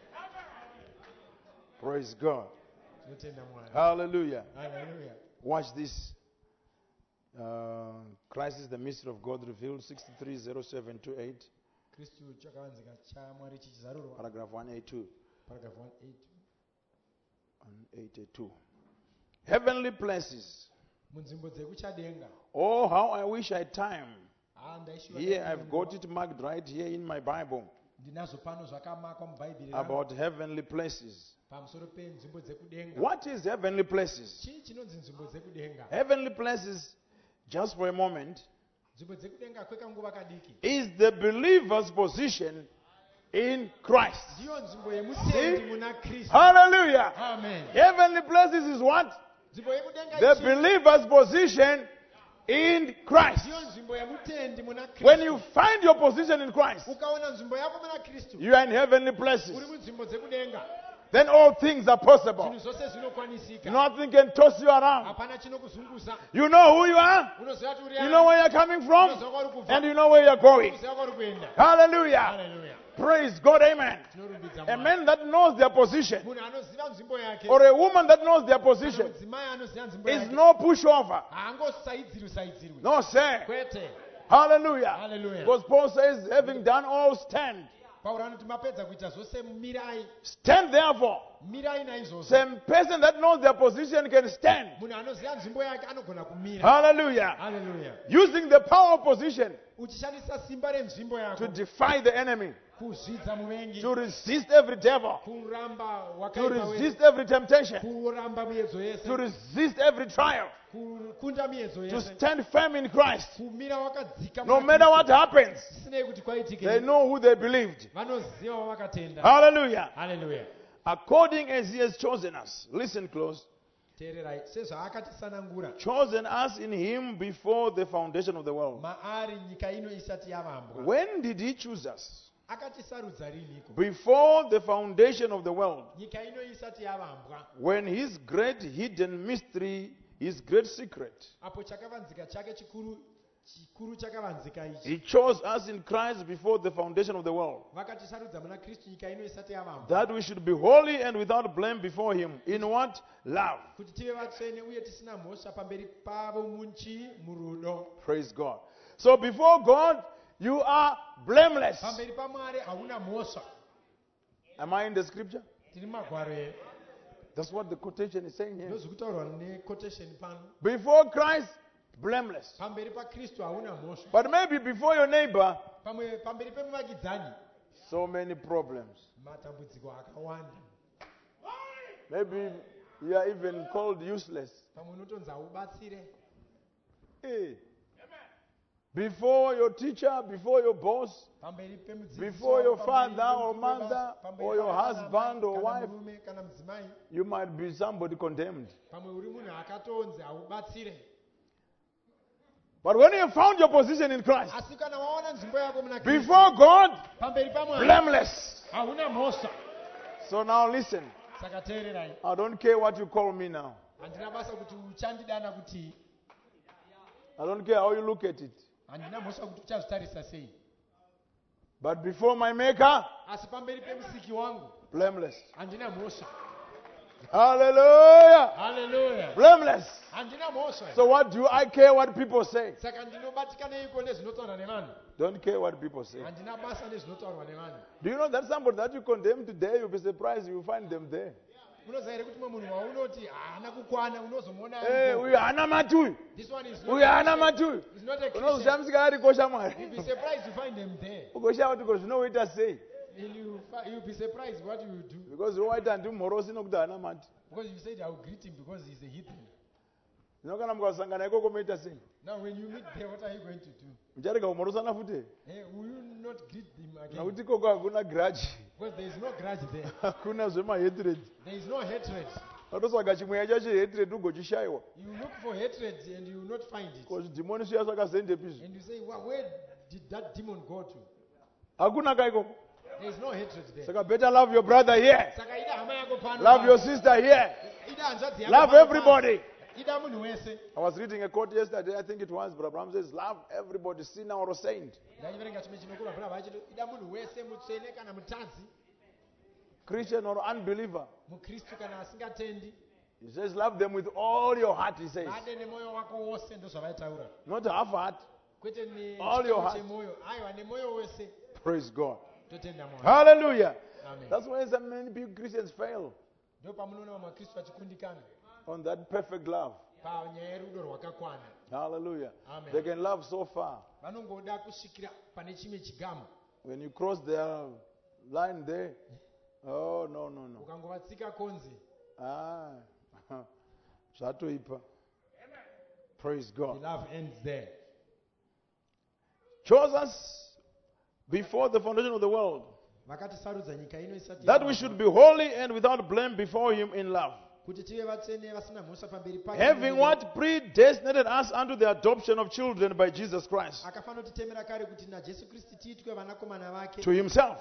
Praise God. Tinotenda Mwari. Hallelujah. Hallelujah. Watch this. Uh, Christ is the mystery of God revealed, sixty-three oh seven to eight, Kristu chakavanzika chamwari chichizarurwa. paragraph one eighty-two. Paragraph one eighty. one eighty-two. Heavenly places. Munzvimbo dzekuchadenga. Oh, how I wish I had time Ah, ndaishiwa Here ndai- I've got it marked right here in my Bible ndinazo pano zvakamakwa mubhaibheri rangu about heavenly places. pamusoro penzvimbo dzekudenga. What is heavenly places? Chii chinonzi nzvimbo dzekudenga? Heavenly places, just for a moment, Nzvimbo dzekudenga kwekanguva kadiki is the believer's position in Christ. ndiyo nzvimbo yemutendi muna Kristu. Hallelujah. Amen. Heavenly places is what? Nzvimbo yekudenga The ichi believer's position in Christ. ndiyo nzvimbo yemutendi muna When you Kristu. find your position in Christ, Ukaona nzvimbo yako muna Kristu you are in heavenly uri places. munzvimbo dzekudenga, Then all things are possible. zvinhu zvose zvinokwanisika. Nothing can toss you around. Hapana chinokuzunguza. You know who you are, Unoziva kuti uri you know where you're coming from, unoziva kwauri kubva, and you know where you're going. unoziva kwauri kuenda. Hallelujah. Hallelujah. Praise God. Amen. Tinorumbidza A Mwari. man that knows their position, Munhu anoziva nzvimbo yake or a woman that knows their kana position, mudzimai anoziva nzvimbo is yake no pushover. haangosaidzirwi saidzirwi. No, sir. Kwete. Hallelujah. Hallelujah. Because Paul says, having done all, stand. Pauro anoti mapedza kuita zvose mirai. Stand therefore. Mirai naizvozvo. Same person that knows their position can stand. Munhu anoziva nzvimbo yake anogona kumira. Hallelujah. Hallelujah. Using the power of position Uchishandisa simba renzvimbo to yako defy the enemy, kuzvidza muvengi, to resist every devil, kuramba to wakaipa resist wese, every temptation, kuramba miedzo yese, to resist every trial, kukunda miedzo to yese, stand firm in Christ. kumira wakadzika No muna matter Kristu. what happens, Zvisinei kuti kwaitike, they know who they believed. vanoziva wavakatenda. Hallelujah. Hallelujah. According as he has chosen us. Listen close. Teererai, sezvaakatisanangura Chosen us in him before the foundation of the world. maari nyika ino isati yavambwa. When did he choose us? Akatisarudza riniko? Before the foundation of the world. Nyika ino isati yavambwa, When his great hidden mystery, his great secret, apo chakavanzika chake chikuru chikuru chakavanzika ichi, he chose us in Christ before the foundation of the world, vakatisarudza muna Kristu nyika ino isati yavambwa, that we should be holy and without blame before him. In what? Love. kuti tive vatsvene uye tisina mhosva pamberi pavo munchi murudo. Praise God. So before God, you are blameless. Pamberi paMwari hauna mhosva. Am I in the scripture? Tiri magwaro here. That's what the quotation is saying here. Ndozvekutaurwa nequotation pano. Before Christ, blameless. Pamberi paKristu hauna mhosva. But maybe before your neighbor, Pamwe pamberi pemuvakidzani so many problems. matambudziko akawanda. Maybe you are even called useless. Pamwe unotonzi haubatsire. Hey. Before your teacher, before your boss, Pamberi pemudzidzisi before wako, your pamberi father or pemukuru mother webasa, pamberi or your pababa, husband or kana wife, murume kana mudzimai. you might be somebody condemned. Pamwe uri munhu akatonzi haubatsire. But when you have found your position in Christ, Asi kana waona nzvimbo yako muna Kristu, before God, pamberi paMwari blameless. hauna mhosva. So now listen, Saka teererai, I don't care what you call me now. handina basa kuti uchandidana kuti, I don't care how you look at it. handina mhosva kuti uchazvitarisa sei. But before my maker, Asi pamberi pemusiki wangu blameless. handina mhosva. Hallelujah. Hallelujah. Blameless. Handina mhosva. So what do I care what people say? Saka ndinobatikaneiko nezvinotaurwa nevanhu? Don't care what people say. Handina basa nezvinotaurwa nevanhu. Do you know that somebody that you condemn today, you'll be surprised you find them there. Unoziva here kuti mumwe munhu waunoti haana kukwana unozomuona Hey, aripo. uyu haana matuyu. This one is not Uyu a haana Christian. matuyu. He's not a Christian. Unozoshamsika ari kosha You'll Mwari. be surprised to find them there. Ugoshaya kuti ko zvinoita sei? And you fi- you'll be surprised what you will do. Because waita ndimhorosi nokuti haana mati. Because you said I will greet him because he's a heathen. Zvino kana mukasangana ikoko moita sei? Now when you meet there, what are you going to do? Mucharega kumhorosana futi? Hey, will you not greet him again? Nokuti ikoko hakuna grudge. Because there is no grudge there. Hakuna zvemahatred. There is no hatred. Watotsvaga chimweya chachihatred ugochishayiwa. You look for hatred and you will not find it. Ko zvidhimoni zviya zvakazoende pizvi. And you say, well, where did that demon go to? Hakuna ka ikoko. There is no hatred there. Saka better love your brother here. Saka ida hama yako pano. Love your sister here. Ida hanzvadzi yako Love pano everybody. pano. Ida munhu wese. I was reading a quote yesterday, I think it was, Brother Abraham says, love everybody, sinner or saint. Ndachiverenga chimwe chinokura bhura vachiti ida munhu wese mutsvene kana mutadzi, Christian or unbeliever. mukristu kana asingatendi. He says, love them with all your heart, he says. Vade nemwoyo wako wose ndozvavaitaura. Not half heart. Kwete ne All your chikamu heart. chemwoyo. Aiwa nemwoyo wese. Praise God. Totenda Mwari. Hallelujah. Amen. That's why so many big Christians fail Ndo pamunoona vamwe vakristu vachikundikana on that perfect love. panyaya yerudo rwakakwana. Hallelujah. Amen. They can love so far. vanongoda kusvikira pane chimwe chigamu. When you cross their line there, oh, no, no, no. Ukangovatsika konzi. Ah, zvatoipa. Praise God. The love ends there. Chose us before the foundation of the world, Vakatisarudza nyika ino isati that we should be holy and without blame before Him in love. kuti tive vatsvene vasina mhosva pamberi pake. Having what predestinated us unto the adoption of children by Jesus Christ Akafanira kutitemera kare kuti naJesu Kristu tiitwe vanakomana vake to Himself,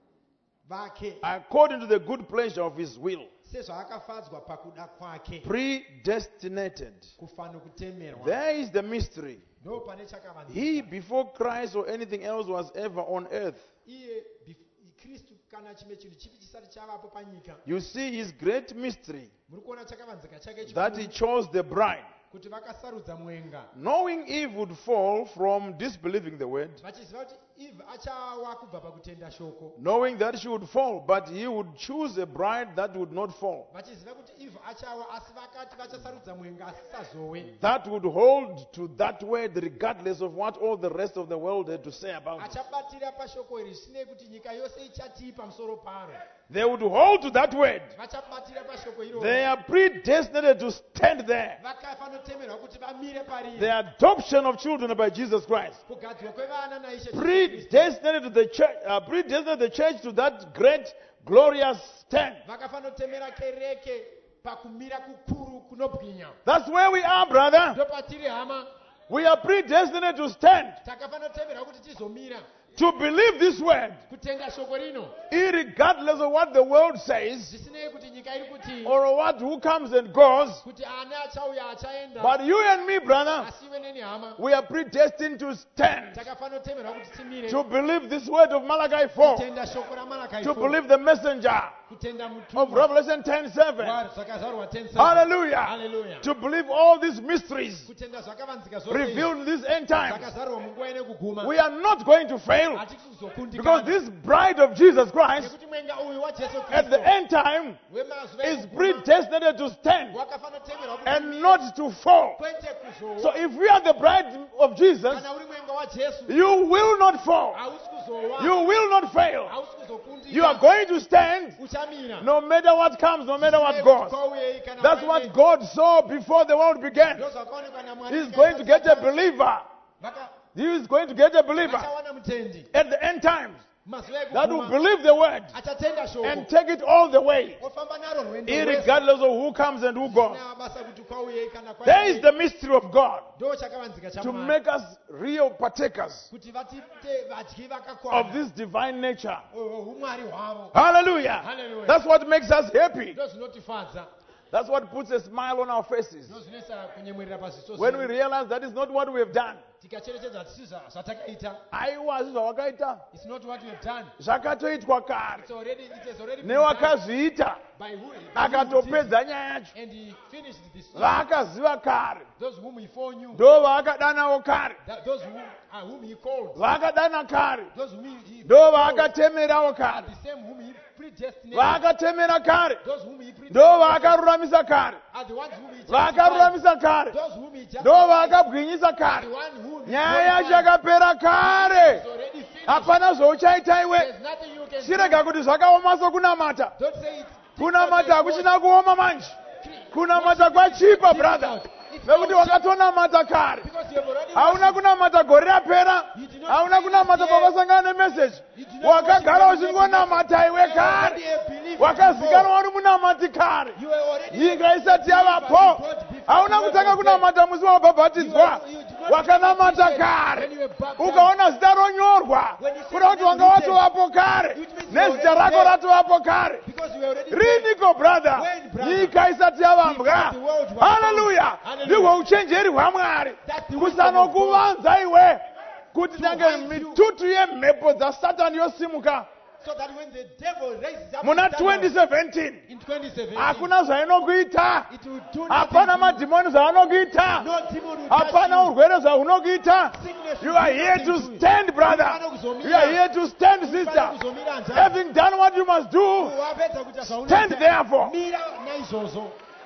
vake according to the good pleasure of His will. sezvaakafadzwa pakuda kwake. Predestinated. Kufanira kutemerwa. There is the mystery. Ndo pane chakavanzika. He, before Christ or anything else was ever on earth, Iye bef- Kristu kana chimwe chinhu chipi chisati chavapo panyika. you see His great mystery, Muri kuona chakavanzika chake that He chikuru chose the bride, kuti vakasarudza mwenga. knowing Eve would fall from disbelieving the word, Vachiziva kuti Eve achawa kubva pakutenda shoko. knowing that she would fall, but He would choose a bride that would not fall, Vachiziva kuti Eve achawa asi vakati vachasarudza mwenga asisazowe. that would hold to that word regardless of what all the rest of the world had to say about it. Achabatira pashoko iri zvisinei kuti nyika yose ichatii pamusoro paro. They would hold to that word. Vachabatira pashoko iro. They are predestinated to stand there. Vakafanotemerwa kuti vamire pariri. The adoption of children by Jesus Christ. Kugadzwa kwevana naIshe Jesu Kristu. Predestinated to the church, uh, predestinated the church to that great, glorious stand. Vakafanotemera kereke pakumira kukuru kunobwinya. That's where we are, brother. Ndopatiri hama. We are predestinated to stand, Takafanotemera kuti tizomira. to believe this word, Kutenda shoko rino. irregardless of what the world says Zvisinei kuti nyika iri kuti. or what who comes and goes. Kuti ana achauya achaenda. But you and me, brother, Asi iwe neni hama. we are predestined to stand, Takafanotemerwa kuti timire. to believe this word of Malachi four, Kutenda shoko raMalachi to four. believe the messenger Kutenda of mutumwa. Revelation ten seven. Zvakazarwa ten seven. Hallelujah. Hallelujah. To believe all these mysteries Kutenda zvakavanzika zvose revealed in these end times. zvakazarwa munguva inekuguma. We are not going to fail, Hatisi kuzokundikana. because this bride of Jesus Christ Nekuti mwenga uyu waJesu at the Kristu end time wemazuva is ekuguma predestinated to stand wakafanotemerwa kuti and not to fall. kwete kuzowa. So if we are the bride of Jesus, Kana uri mwenga waJesu you will not fall. hausi kuzowa. You will not fail. Hausi kuzokundika. You are going to stand Uchamira. no matter what comes, no matter what goes. Kwauyei kana That's paine- what God saw before the world began. Ndozvakaonekwa naMwari He's nyika going to get a isati believer. vaka- He is going to get a believer vachawana mutendi. at the end times Mazuva that will ekuguma believe the word achatenda shoko. and take it all the way, Ofamba naro rwendo rwese. irregardless of who comes and who goes. Zvisina basa kuti kwauyei kana kwaine- There is the mystery of God Ndo chakavanzika to chaMwari. make us real partakers Kuti vatite vadyi of vakakwana this divine nature. umwari hwavo. Hallelujah. Hallelujah. That's what makes us happy. Ndo zvinotifadza. That's what puts a smile on our faces Ndo zvinoisa kunyemwerera paziso when we zvedu. realize that is not what we have done. Tikacherechedza tisi zva- zvatakaita. Aiwa hazvo zvawakaita It's not what we have done. zvakatoitwa kare It's already, it has already been done newakazviita by who, by who did it, akatopedza nyaya yacho. and he finished this. Vaakaziva kare Those whom he foreknew, ndo vaakadanawo kare, that those whom, uh, whom he called, vaakadana kare those whom he, he ndo called, vaakatemerawo kare, the same whom he predestinated, vaakatemera kare those whom he ndo predestinated vaakaruramisa kare, are the ones whom he justified, vaakaruramisa kare those whom he ndo justified, vaakabwinyisa kare. the one whom he Nyaya yacho glorified. yakapera kare, It's already finished. hapana zvauchaita iwe. There's nothing you can do. Chirega kuti zvakaoma sokunamata. Don't say it. Kunamata hakuchina kuoma manje. Kunamata kwachipa, brother. Nekuti wakatonamata kare. Because you have already Hauna kunamata gore rapera. Hauna kunamata pavasangana nemeseji. Wakagara uchingonamata iwe kare. Wakazikanwa uri munamati kare. You are already Nyika isati yavapo. Hauna kutanga kunamata musi wabhabhatidzwa. Wakanamata kare. Ukaona zita ronyorwa. Kuda kuti wanga watovapo kare. Nezita rako ratovapo kare. because you are already Riniko, brother. Nyika isati yavambwa. Hallelujah. Ndihwo uchenjeri hwaMwari. Kusanokuvanza iwe. Kuti tange mitutu yemhepo dzaSatani yosimuka. so that when the devil raises up Muna his standard twenty seventeen. in twenty seventeen, Hakuna zvainokuita. it will do Hapana nothing. madhimoni zvaanokuita. No demon will touch Hapana you. urwere zvahunokuita. Sickness You will are do here nothing to you. stand, brother. You are here to stand, Unofana sister. kuzomira njani. Having done what you must do, Wapedza kuita zvaunoita. stand therefore. Mira naizvozvo.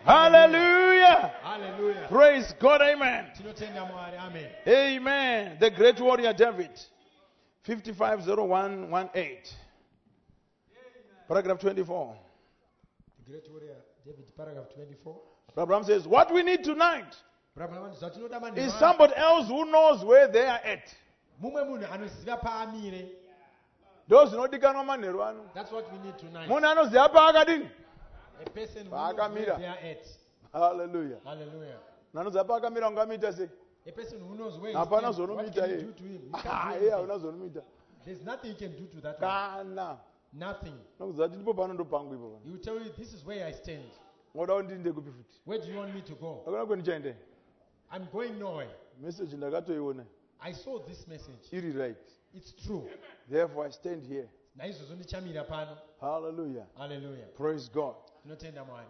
Hallelujah. Hallelujah. Praise God. Amen. Tinotenda Mwari. Amen. Amen. The great warrior David. fifty-five oh one eighteen. Paragraph twenty-four. The great warrior David, paragraph twenty-four. Abraham says, what we need tonight Abraham anti zvatinoda is manheru somebody else who knows where they are at. mumwe munhu anoziva paamire. Those zinodikanwa manheru ano. That's what we need tonight. Munhu anoziva paakadini. A person who knows Paakamira. where they are at. Hallelujah. Hallelujah. Nanoziva paakamira ungamuita sei? A person who knows where he Hapana stands, what zonomita can you iye. do to him? You Ah, can't do iye anything. hauna zonomita. There's nothing you can do to that one. Kana. Nothing. Nokuziva kuti ndipo pano ndo pangu ipo. He will tell you, this is where I stand. Ngoda kuti ndiende kupi futi. Where do you want me to go? Akuna kwendichaende. I'm going nowhere. Message ndakatoiona. I saw this message. Iri right. It's true. Therefore I stand here. Naizvozvo ndichamira pano. Hallelujah. Hallelujah. Praise God. Tinotenda Mwari.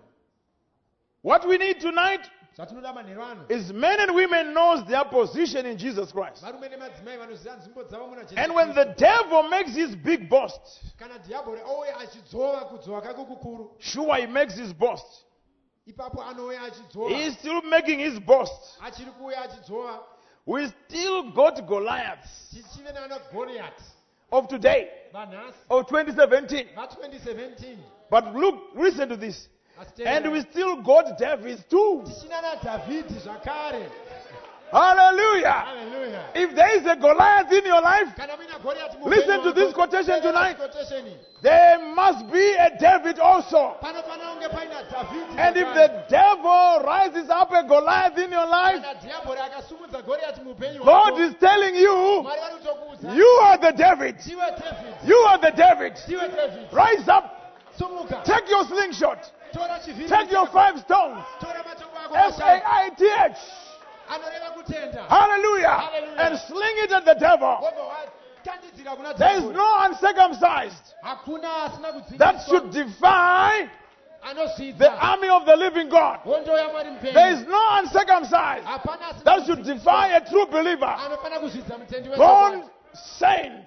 What we need tonight Zvatinoda manheru ano. is men and women knows their position in Jesus Christ. Varume nemadzimai vanoziva nzvimbo dzavo muna Jesu And when Kristu. the devil makes his big boast, Kana dhiabhori ouya achidzova kudzova kake kukuru, sure he makes his boast. ipapo anouya He achidzova. is still making his boast. Achiri kuuya achidzova. We still got Goliaths Tichive nana Goliath. of today, Vanhasi. of twenty seventeen. Va-twenty seventeen. But look, listen to this. Asi And tevera. we still got Davids too. Tichina naDhavhidhi zvakare. Hallelujah. Hallelujah. If there is a Goliath in your life, Kana muina Goliath mupenyu listen to wako, this quotation tevera tonight. quotation iyi. There must be a David also. Panofanira kunge paina Dhavhidhi And if zvakare. the devil rises up a Goliath in your life, Kana dhiabhori akasumudza Goliath mupenyu God wako, is telling you, Mwari vari kutokuudza, you are the David. Tiwe David. You are the David. Tiwe David. Rise up. Sumuka. Take your slingshot. Tora chivhiri Take your chako. five stones. Tora matombo ako S A mashanu. I T H. Anoreva kutenda. Hallelujah. Hallelujah. And sling it at the devil. Wobva watandidzira kuna There is dhiabhori. no uncircumcised Hakuna asina that kudzingiswa. should defy the Anozvidza. army of the living God. Hondo yaMwari mupenyu. There is no uncircumcised Hapana asina that should kudzingiswa. defy a true believer. Anofana kuzvidza mutendi wese. Born saint.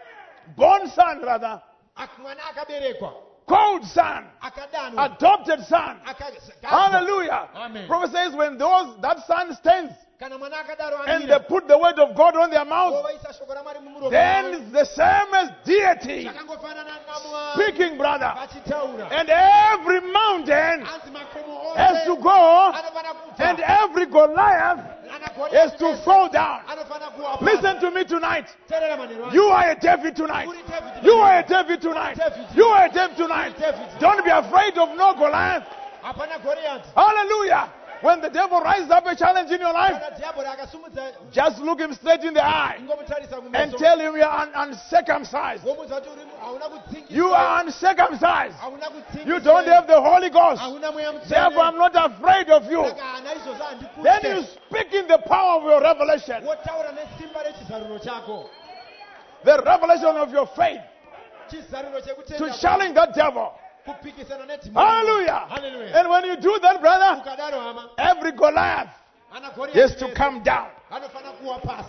Born son, rather. Ak- Mwana akaberekwa. Called son. Akadanwa. Adopted son. Akagadzwa. Hallelujah. Amen. Prophet says when those that son stands Kana mwana akadaro and amira. they put the word of God on their mouth, Vovaisa shoko raMwari mumuromo then mavo. it's the same as deity Zvakangofanana naMwari. speaking, brother. Vachitaura. And every mountain Anzi makomo has to ose. go, Anofana kufa. and every Goliath Ana has Goliath to wese. fall down. Anofana kuwa pasi. Listen to me tonight. Teerera manheru ano. You are a David tonight. Uri David. You are a David tonight. You are a David tonight. Don't be afraid of no Goliath. Hapana Goliath. Hallelujah. When the devil rises up a challenge in your life, Kana dhiabhori akasumudza just look him straight in the eye ingomutarisa and kumeso. tell him you are un- uncircumcised. Womuudza kuti uri hauna kudzingiswa. You are uncircumcised. Hauna kudzingiswa. You don't have the Holy Ghost. Hauna mweya Therefore, I'm mutsvene. not afraid of you. Saka hana izvozvo handikutyi. Then you speak in the power of your revelation, Wotaura nesimba rechizaruro chako. the revelation of your faith, Chizaruro to chekutenda challenge that devil. kupikisana nedhimoni. Hallelujah. Hallelujah. And when you do that, brother, Ukadaro hama. every Goliath Ana Goliath has to wese. come down. Anofana kuwa pasi.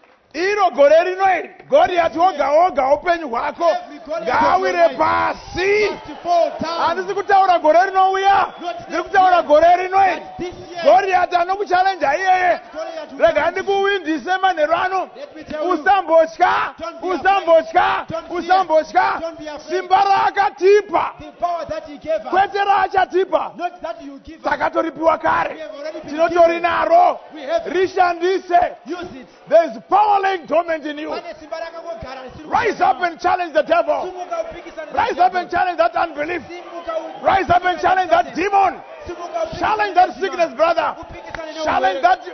Iro gore rino iri Goliath oga oga upenyu hwako ngaawire pasi. Must fall down. Handisi kutaura gore rinouya, ndiri kutaura gore rino iri This year. Goliath anokuchalenja iyeye. Goliath will Rega come. ndikuwindise manheru ano. Let me tell you. Usambotya, Don't be usambotya, afraid. Don't fear. usambotya. Don't be afraid. Simba raakatipa, The power that he gave us. kwete raachatipa, Not that you give us. takatoripiwa We kare. have already been Tinotori given. naro, We have it. rishandise. Use it. There is power laying dormant in you. Pane simba rakangogara risiri Rise up and challenge the devil. Simuka upikisane Rise up and challenge that unbelief. Simuka u- Rise up and challenge that demon. Simuka upikisane Challenge that nezimanga. sickness, brother. Upikisane neurwere. Challenge that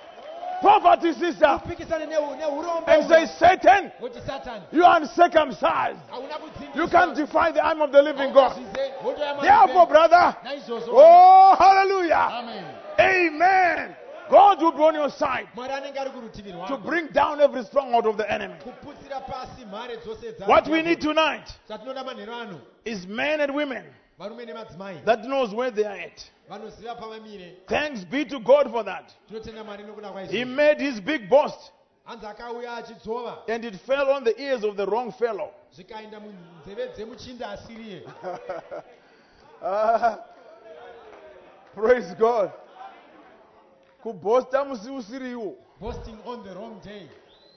poverty, sister. Upikisane neu- neurombe. And say, Satan, Kuti Satan, you are uncircumcised. hauna kudzingiswa. You can't defy the arm of the living God. Haungazvize, hondo yaMwari Therefore, mupenyu. brother, Naizvozvo. oh, hallelujah. Amen. Amen. God will be on your side Mwari anenge ari kurutivi to rwako. bring down every stronghold of the enemy. Kuputsira pasi mhare dzose dza- What we need tonight Zvatinoda manheru ano. is men and women Varume nemadzimai. that knows where they are at. Vanoziva pavamire. Thanks be to God for that. Tinotenda Mwari nokuda He kwaizvozvo. made his big boast Hanzi akauya achidzova. and it fell on the ears of the wrong fellow. Zvikaenda munzeve dzemuchinda asiriye. Uh, Praise God. Kubosta musi usiriwo. Boasting on the wrong day.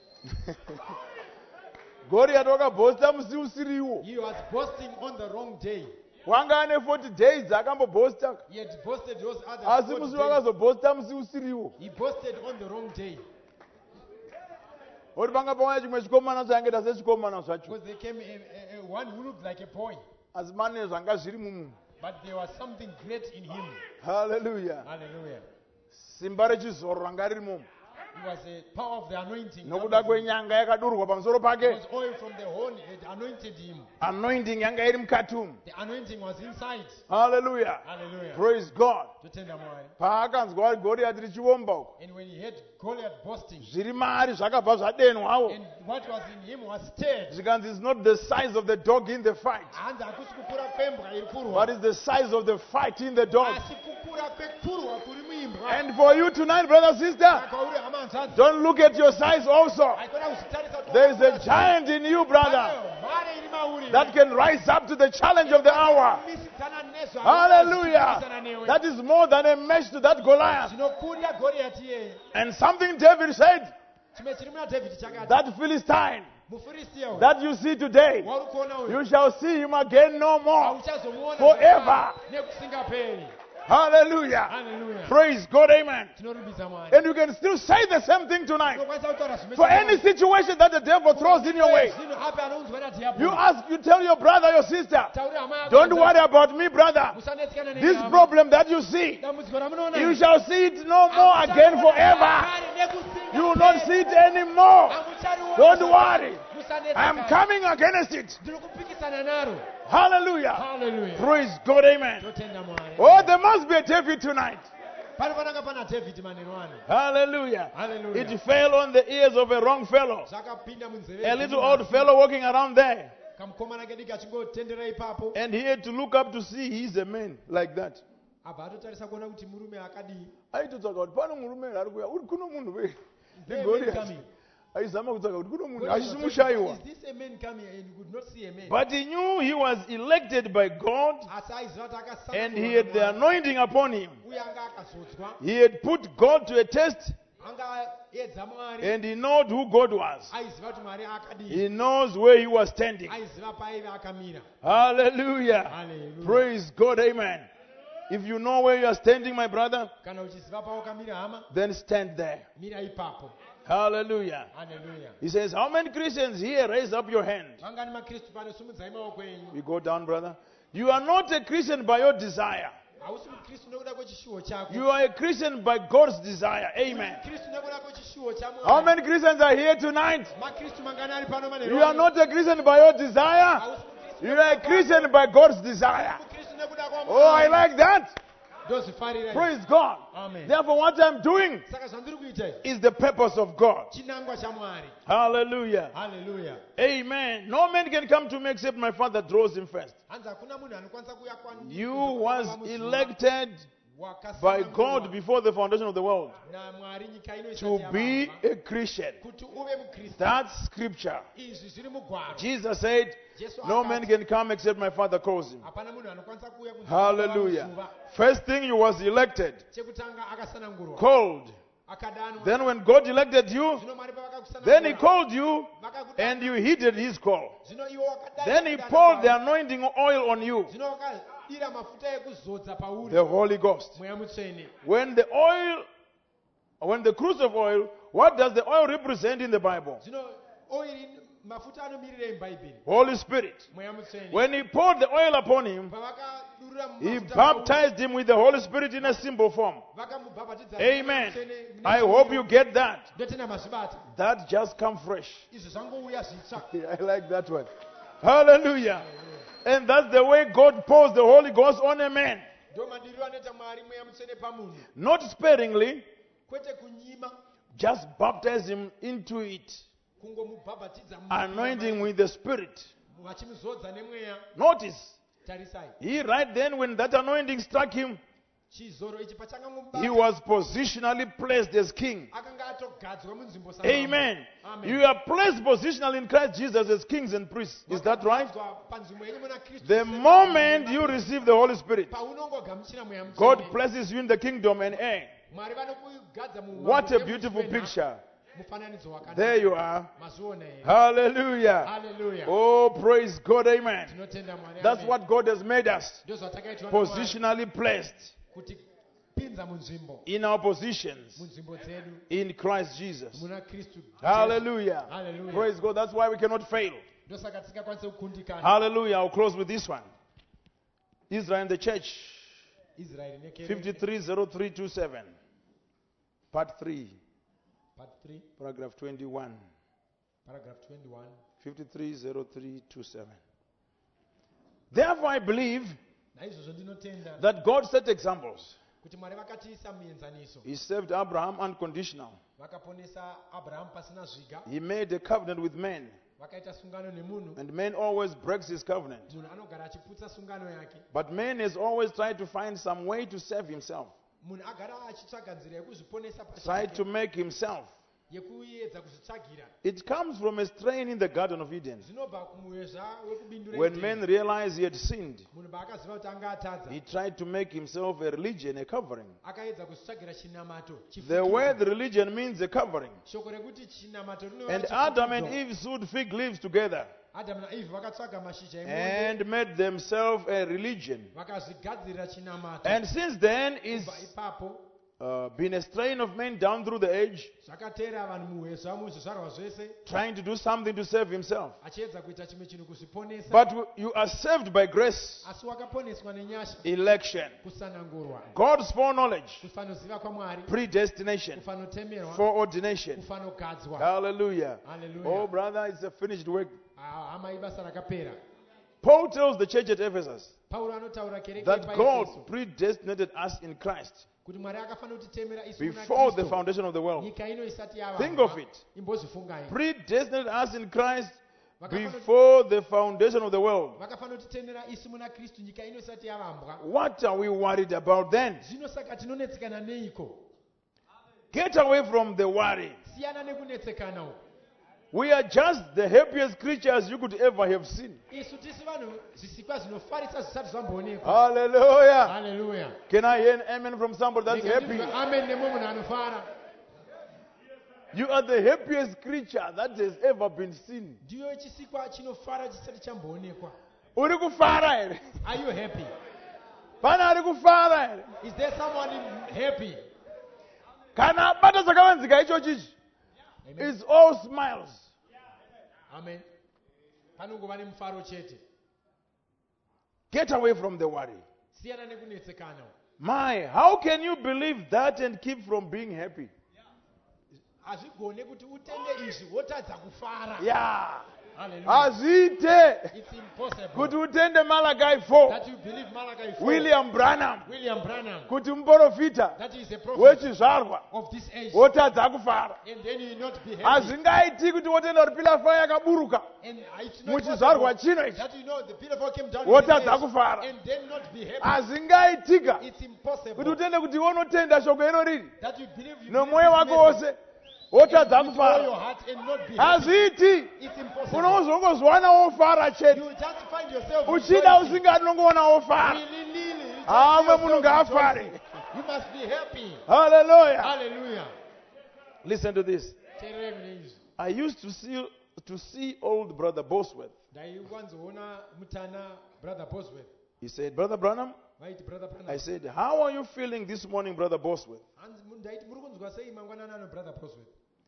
Goliath wakabosta musi usiriwo. He was boasting on the wrong day. Wanga ane forty days akambobosta. He had boasted those other Asi forty musi days. wakazobosta musi usiriwo. He boasted on the wrong day. Oti panga pamwe chimwe chikomana chaingeta sechikomana zvacho. Because there came a, a, a one who looked like a boy. Asi mane zvanga zviri mumunhu. But there was something great in him. Hallelujah. Hallelujah. Simba rechizoro ranga riri mumu. It was a power of the anointing. Nokuda kwenyanga yakadurwa pamusoro It pake. was oil from the horn. It anointed him. Anointing yanga iri mukati umu. The anointing was inside. Hallelujah. Hallelujah. Praise God. Totenda Mwari. Paakanzwa Goliath richiomba uko. And when he heard Goliath boasting, Zviri maari zvakabva zvadenwawo. and what was in him was stirred. Zvikanzi it's not the size of the dog in the fight, Hanzi hakusi kukura kwembwa iri kurwa. but it's the size of the fight in the dog. Asi kukura kwekurwa kuri muimbwa. And for you tonight, brother, sister, Saka uri hama hanzvadzi. don't look at your size also. Haikona kuzitarisa kuti There is a wakakura giant in you, sei. brother, Pane mhare iri mauri. that can rise up to the challenge of the hour. Misidzana nezvo Hallelujah. anozivisana newe. That is more than a match to that Goliath. Zvinokunda Goliath iyeye. And something David said, Chimwe chiri muna David chakati. that Philistine Mufiristiya uyu. that you see today, Wauri kuona uyu. you shall see him again no more. Hauchazomuona Forever. nekusingaperi. Hallelujah. Hallelujah. Praise God. Amen. Tinorumbidza Mwari. And you can still say the same thing tonight. Tinokwanisa kutaura zvimwe For chetezvo. any situation that the devil throws in your way, Zvinhu api anounzwa naDhiabhori. you ask, you tell your brother, your sister, Taurira hama yako don't kuti, worry about me, brother. musanetsekana neni This hama. problem that you see, Dambudziko ramunoona you iri. shall see it no more again forever. Hamuchariona nekusingaperi. You will not see it anymore. Hamuchariona. Don't worry. Musanetsekana. I am coming against it. Ndiri kupikisana naro. Hallelujah. Hallelujah. Praise God. Amen. Totenda Mwari. Oh, there must be a David tonight. Panofanaka pana David maneno ano. Hallelujah. Hallelujah. It fell on the ears of a wrong fellow. Zvakapinda munzeve. A little old fellow walking around there. Kamukomana kediki achingotendera ipapo. And he had to look up to see he's a man like that. Abva atotarisa kuona kuti murume akadii. Aitotsvaka kuti pane murume ari kuuya uri kuno munhu we Is there a man Goliath. coming? Aizama kutsvaka kuti kuno munhu Goliath achisi was saying, mushayiwa. is this a man coming? And you could not see a man. But he knew he was elected by God Asi aiziva kuti akasanangurwa and he had the naMwari. anointing upon him. Uye anga akazodzwa. He had put God to a test Anga edza Mwari. and he knew who God was. Aiziva kuti Mwari akadii. He knows where he was standing. Aiziva paaive akamira. Hallelujah. Hallelujah. Praise God. Amen. If you know where you are standing, my brother, Kana uchiziva pawakamira hama, then stand there. mira ipapo. Hallelujah. Hallelujah. He says, how many Christians here raise up your hand? Vangani maKristu pano simudzai maoko enyu. You go down, brother. You are not a Christian by your desire. Hausi muKristu nekuda kwechishuwo chako. You are a Christian by God's desire. Amen. Kristu nekuda kwechishuwo chamwari. How many Christians are here tonight? maKristu mangani ari pano manero. You are not a Christian by your desire. Hausi muKristu You are a Christian by God's desire. muKristu nekuda kwamwari. Oh, I like that. Ndozvifarira. Praise God. Amen. Therefore, what I'm doing Saka zvandiri kuita is the purpose of God. chinangwa chamwari. Hallelujah. Hallelujah. Amen. No man can come to me except my Father draws him first. Hanzi hakuna munhu anokwanisa kuuya kwandiri You kunze was kwakava muzuva elected by wakasanangurwa God before the foundation of the world naMwari nyika ino to isati be yavambwa, a Christian. kuti uve muKristu. That's scripture. Izvi zviri mugwaro. Jesus said, Jesu no akati, man can come except my Father calls him. hapana munhu anokwanisa kuuya kunze kwakava Hallelujah. muzuva. First thing, you was elected, Chekutanga akasanangurwa. called. Akadanwa. Then when God elected you, Zvino Mwari then he pavakakusanangura, called you vakakuda- and you heeded his call. Zvino iwo wakadai Then he kudana poured the kwavo. anointing oil on you, Zvino wakadira mafuta ekuzodza pauri. the Holy Ghost. Mweya mutsvene. When the oil, when the cruise of oil, what does the oil represent in the Bible? Zvino oiri mafuta anomirira mubhaibheri. Holy Spirit. Mweya mutsvene. When he poured the oil upon him, Pavakadurura he mafuta baptized him with the Holy Spirit in a symbol form. pauri, vakamubhabhatidza Amen. Mweya Mutsvene mune I hope you chimiro. get that. Ndotenda mazvibata. That just come fresh. Izvi zvangouya zvitsva. I like that one. Hallelujah. And that's the way God pours the Holy Ghost on a man. Ndo madiriro anoita Mwari Mweya Mutsvene pamunhu. Not sparingly, Kwete kunyima, just baptize him into it. kungomubhabhatidza mu- Anointing with the Spirit. vachimuzodza nemweya. Notice, Tarisai. he right then when that anointing struck him, chizoro ichi He pachangomubata was positionally placed as king. akanga atogadzwa munzvimbo sa Amen. Amen. You are placed positionally in Christ Jesus as kings and priests. Is that right? Wakagadzwa panzvimbo yenyu muna Kristu The sema moment kuti you receive the Holy Spirit, paunongogamuchira mweya God mutsvene, places you in the kingdom and air. Mwari vanokugadza mu What a mambo beautiful emuchwena, picture. mufananidzo wakanaka. There you are. Mazviona here. Hallelujah. Hallelujah. Oh, praise God. Amen. Tinotenda Mwari. That's Amen. what God has made us. Ndozvatakaitwa naMwari, Positionally placed kuti pinza munzvimbo in our positions munzvimbo dzedu in Christ Jesus. muna Kristu. Hallelujah. Hallelujah. Praise God. That's why we cannot fail. Ndosaka tisingakwanise kukundikana. Hallelujah. I'll close with this one. Israel and the church. Israel nekereke. fifty-three oh three twenty-seven. Part three. Part three, Paragraph twenty-one. paragraph twenty-one. fifty-three oh three twenty-seven. Therefore I believe Naizvozvo ndinotenda that God set examples. kuti Mwari vakatiisa muenzaniso. He saved Abraham unconditional. Vakaponesa Abrahamu pasina zviga. He made a covenant with men. Vakaita sungano nemunhu. And man always breaks his covenant. Munhu anogara achiputsa sungano yake. But man has always tried to find some way to save himself. Munhu agara achitsvaga nzira yekuzviponesa Tried to pachake, make himself. yekuedza kuzvitsvagira. It comes from a strain in the Garden of Eden. Zvinobva kumuwezva wekubindu When reEdeni. man realized he had sinned, Munhu paakaziva kuti anga atadza, he tried to make himself a religion, a covering. akaedza kuzvitsvagira chinamato. The chifukidzo. word religion means a covering. Shoko rekuti chinamato rinova And chifukidzo. Adam and Eve sewed fig leaves together Adamu naEvha vakatsvaga mashizha emombe and made themselves a religion. vakazvigadzirira chinamato. And since then, it's Kubva ipapo uh, been a strain of men down through the age zvakateera vanhu muhwezva muzvizvarwa zvese trying to do something to save himself. achiedza kuita chimwe chinhu kuzviponesa. But w- you are saved by grace, Asi wakaponeswa nenyasha, election, kusanangurwa, God's foreknowledge, kufanoziva kwaMwari, predestination, kufanotemerwa, foreordination. kufanogadzwa. Hallelujah. Hallelujah. Oh, brother, it's a finished work. Ah, hama ibasa rakapera. Paul tells the church at Ephesus Pauro anotaura kereke that God paEfeso predestinated us in Christ kuti Mwari akafanira kutitemera isu muna before the Kristu. foundation of the world. Nyika ino isati Think yavambwa. of it. Imbozvifungai. Predestinated us in Christ Vakafanira- before the foundation of the world. vakafanira kutitemera isu muna Kristu nyika ino isati yavambwa. What are we worried about then? Zvino saka tinonetsekana neiko? Get away from the worry. Siyana nekunetsekana uku. We are just the happiest creatures you could ever have seen. Isu tisi vanhu zvisikwa zvinofarisa zvisati zvamboonekwa. Hallelujah. Hallelujah. Can I hear an amen from somebody that's happy? Amen nemwe munhu anofara. You are the happiest creature that has ever been seen. Ndiyo chisikwa chinofara chisati chamboonekwa. Uri kufara here? Are you happy? Pana ari kufara here? Is there someone happy? Kana abata zvakavanzika icho chichi. Amen. It's all smiles. Amen. Panongova nemufaro chete. Get away from the worry. Siyana nekunetsekana. My, how can you believe that and keep from being happy? Hazvigone kuti utende izvi wotadza kufara. Yeah. Hallelujah. Azite. It's impossible Kuti utende Malachi four. that you believe Malachi four. William Branham. William Branham, Kuti muprofita that is a prophet wechizvarwa of this age, wotadza kufara. and then you will not be happy. Hazvingaiti kuti wotenda kuti pillar fire yakaburuka And it's not muchizvarwa possible chino ichi that you know the pillar of fire came down wotadza in this age, kufara. and then not be happy. Hazvingaitika It's kuti impossible utende kuti unotenda shoko iro riri that you believe you nomwoyo wako believe this wose message wotadza and with all your kufara. heart and not be happy. Hazviiti. It's impossible. Unozongozwana wofara chete. You just find yourself Uchida rejoicing. usingati unongoona wofara. Really, really, you just Amwe see munhu yourself ngaafare. rejoicing. You must be happy. Hallelujah. Hallelujah. Listen to this. Teerera mune izvi. I used to see to see old brother Bosworth. Ndaiwanzoona mutana brother Bosworth. He said, Brother Branham, Vaiti brother Branham. I said, how are you feeling this morning, Brother Bosworth? Hanzi mu- ndaiti muri kunzwa sei mangwanani ano brother Bosworth?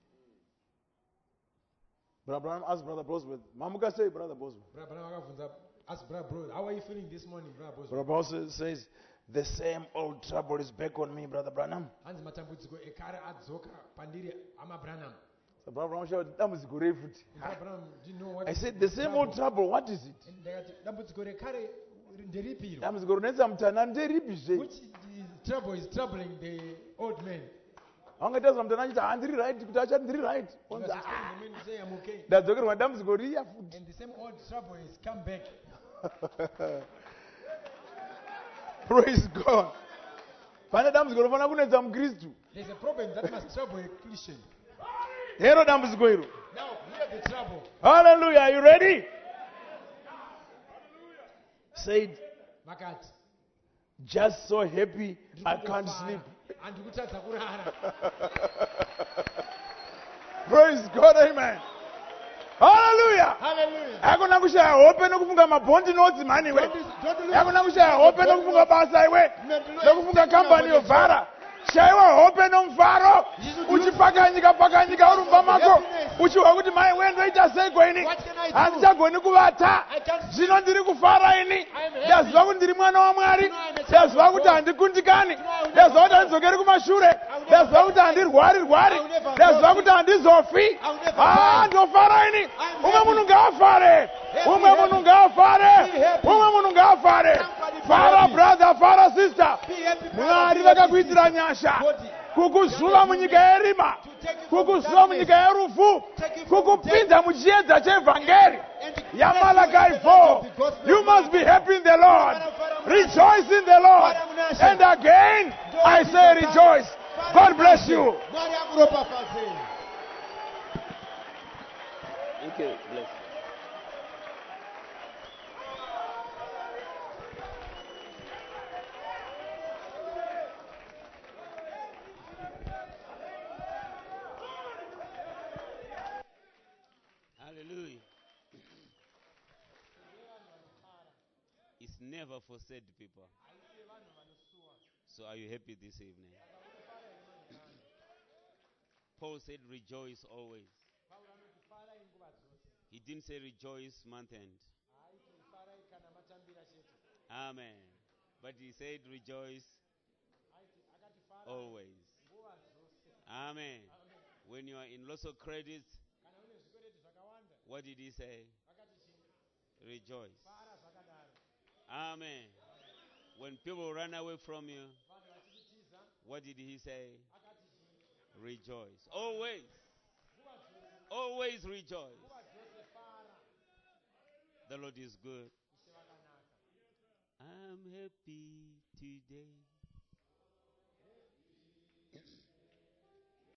Brother Branham asked Brother Bosworth, Mamuka say, Brother Bosworth. Brother Branham akabvunza, ask brother Bosworth, how are you feeling this morning brother Bosworth? Brother Bosworth says, the same old trouble is back on me, Brother Branham. Hanzi matambudziko ekare adzoka pandiri ama Branham. So Brother Branham shouted, dambudziko rei futi. And Brother Branham didn't know what I is said, the same old trouble, what is it? And ndakati dambudziko rekare nderipi iro? Dambudziko rinetsa mutana nderipi zvei? Which is- trouble is troubling the old man? Angataza mutana achiti handiri right kuti achati ndiri right. He was Onzi, just telling "Ah, the man to say I'm okay. ndadzokerwa dambudziko riya futi. And the same old trouble has come back. Praise God. pane dambudziko rinofana kunetsa mukristu. There's a problem that must trouble a Christian. Hero dambudziko iro. Now, hear the trouble. Hallelujah. Are you ready? Say it. Makati. Just so happy I can't sleep. Andikutadza kurara. Praise God, amen. Hallelujah. Hallelujah. Hakuna kushaya hope nokufunga mabondi notes mani we. Hakuna kushaya hope nokufunga basa iwe. Nokufunga company yovhara. Shaiwa hope nomfaro. Uchipakanyika pakanyika urumba mako. Uchiwa kuti mai wendoita seko ini. Handichagoni kuvata. Zvino ndiri kufara ini. Ndaziva kuti ndiri mwana waMwari. Ndaziva kuti handikundikani. Ndaziva kuti handidzokeri kumashure. Ndaziva kuti handirwari rwari. Ndaziva kuti handizofi. Ah, ndofara ini. Umwe munhu ngaafare. Umwe munhu ngaafare. Umwe munhu ngaafare. Fara brother, fara sister. Mwari vakakuitira nyasha. Kukuzuva munyika yerima. Kukuzuva munyika yerufu. Kukupinza muchiedza chevhangeri. Yamalakai four. You must be happy in the Lord. Rejoice in the Lord. And again, I say rejoice. God bless you. Okay, bless. Hallelujah. It's never for sad people. So are you happy this evening? Paul said rejoice always. He didn't say rejoice month end. Amen. But he said rejoice always. Amen. When you are in lots of credits, what did he say? Rejoice. Amen. When people run away from you, what did he say? Rejoice. Always. Always rejoice. The Lord is good. I'm happy today.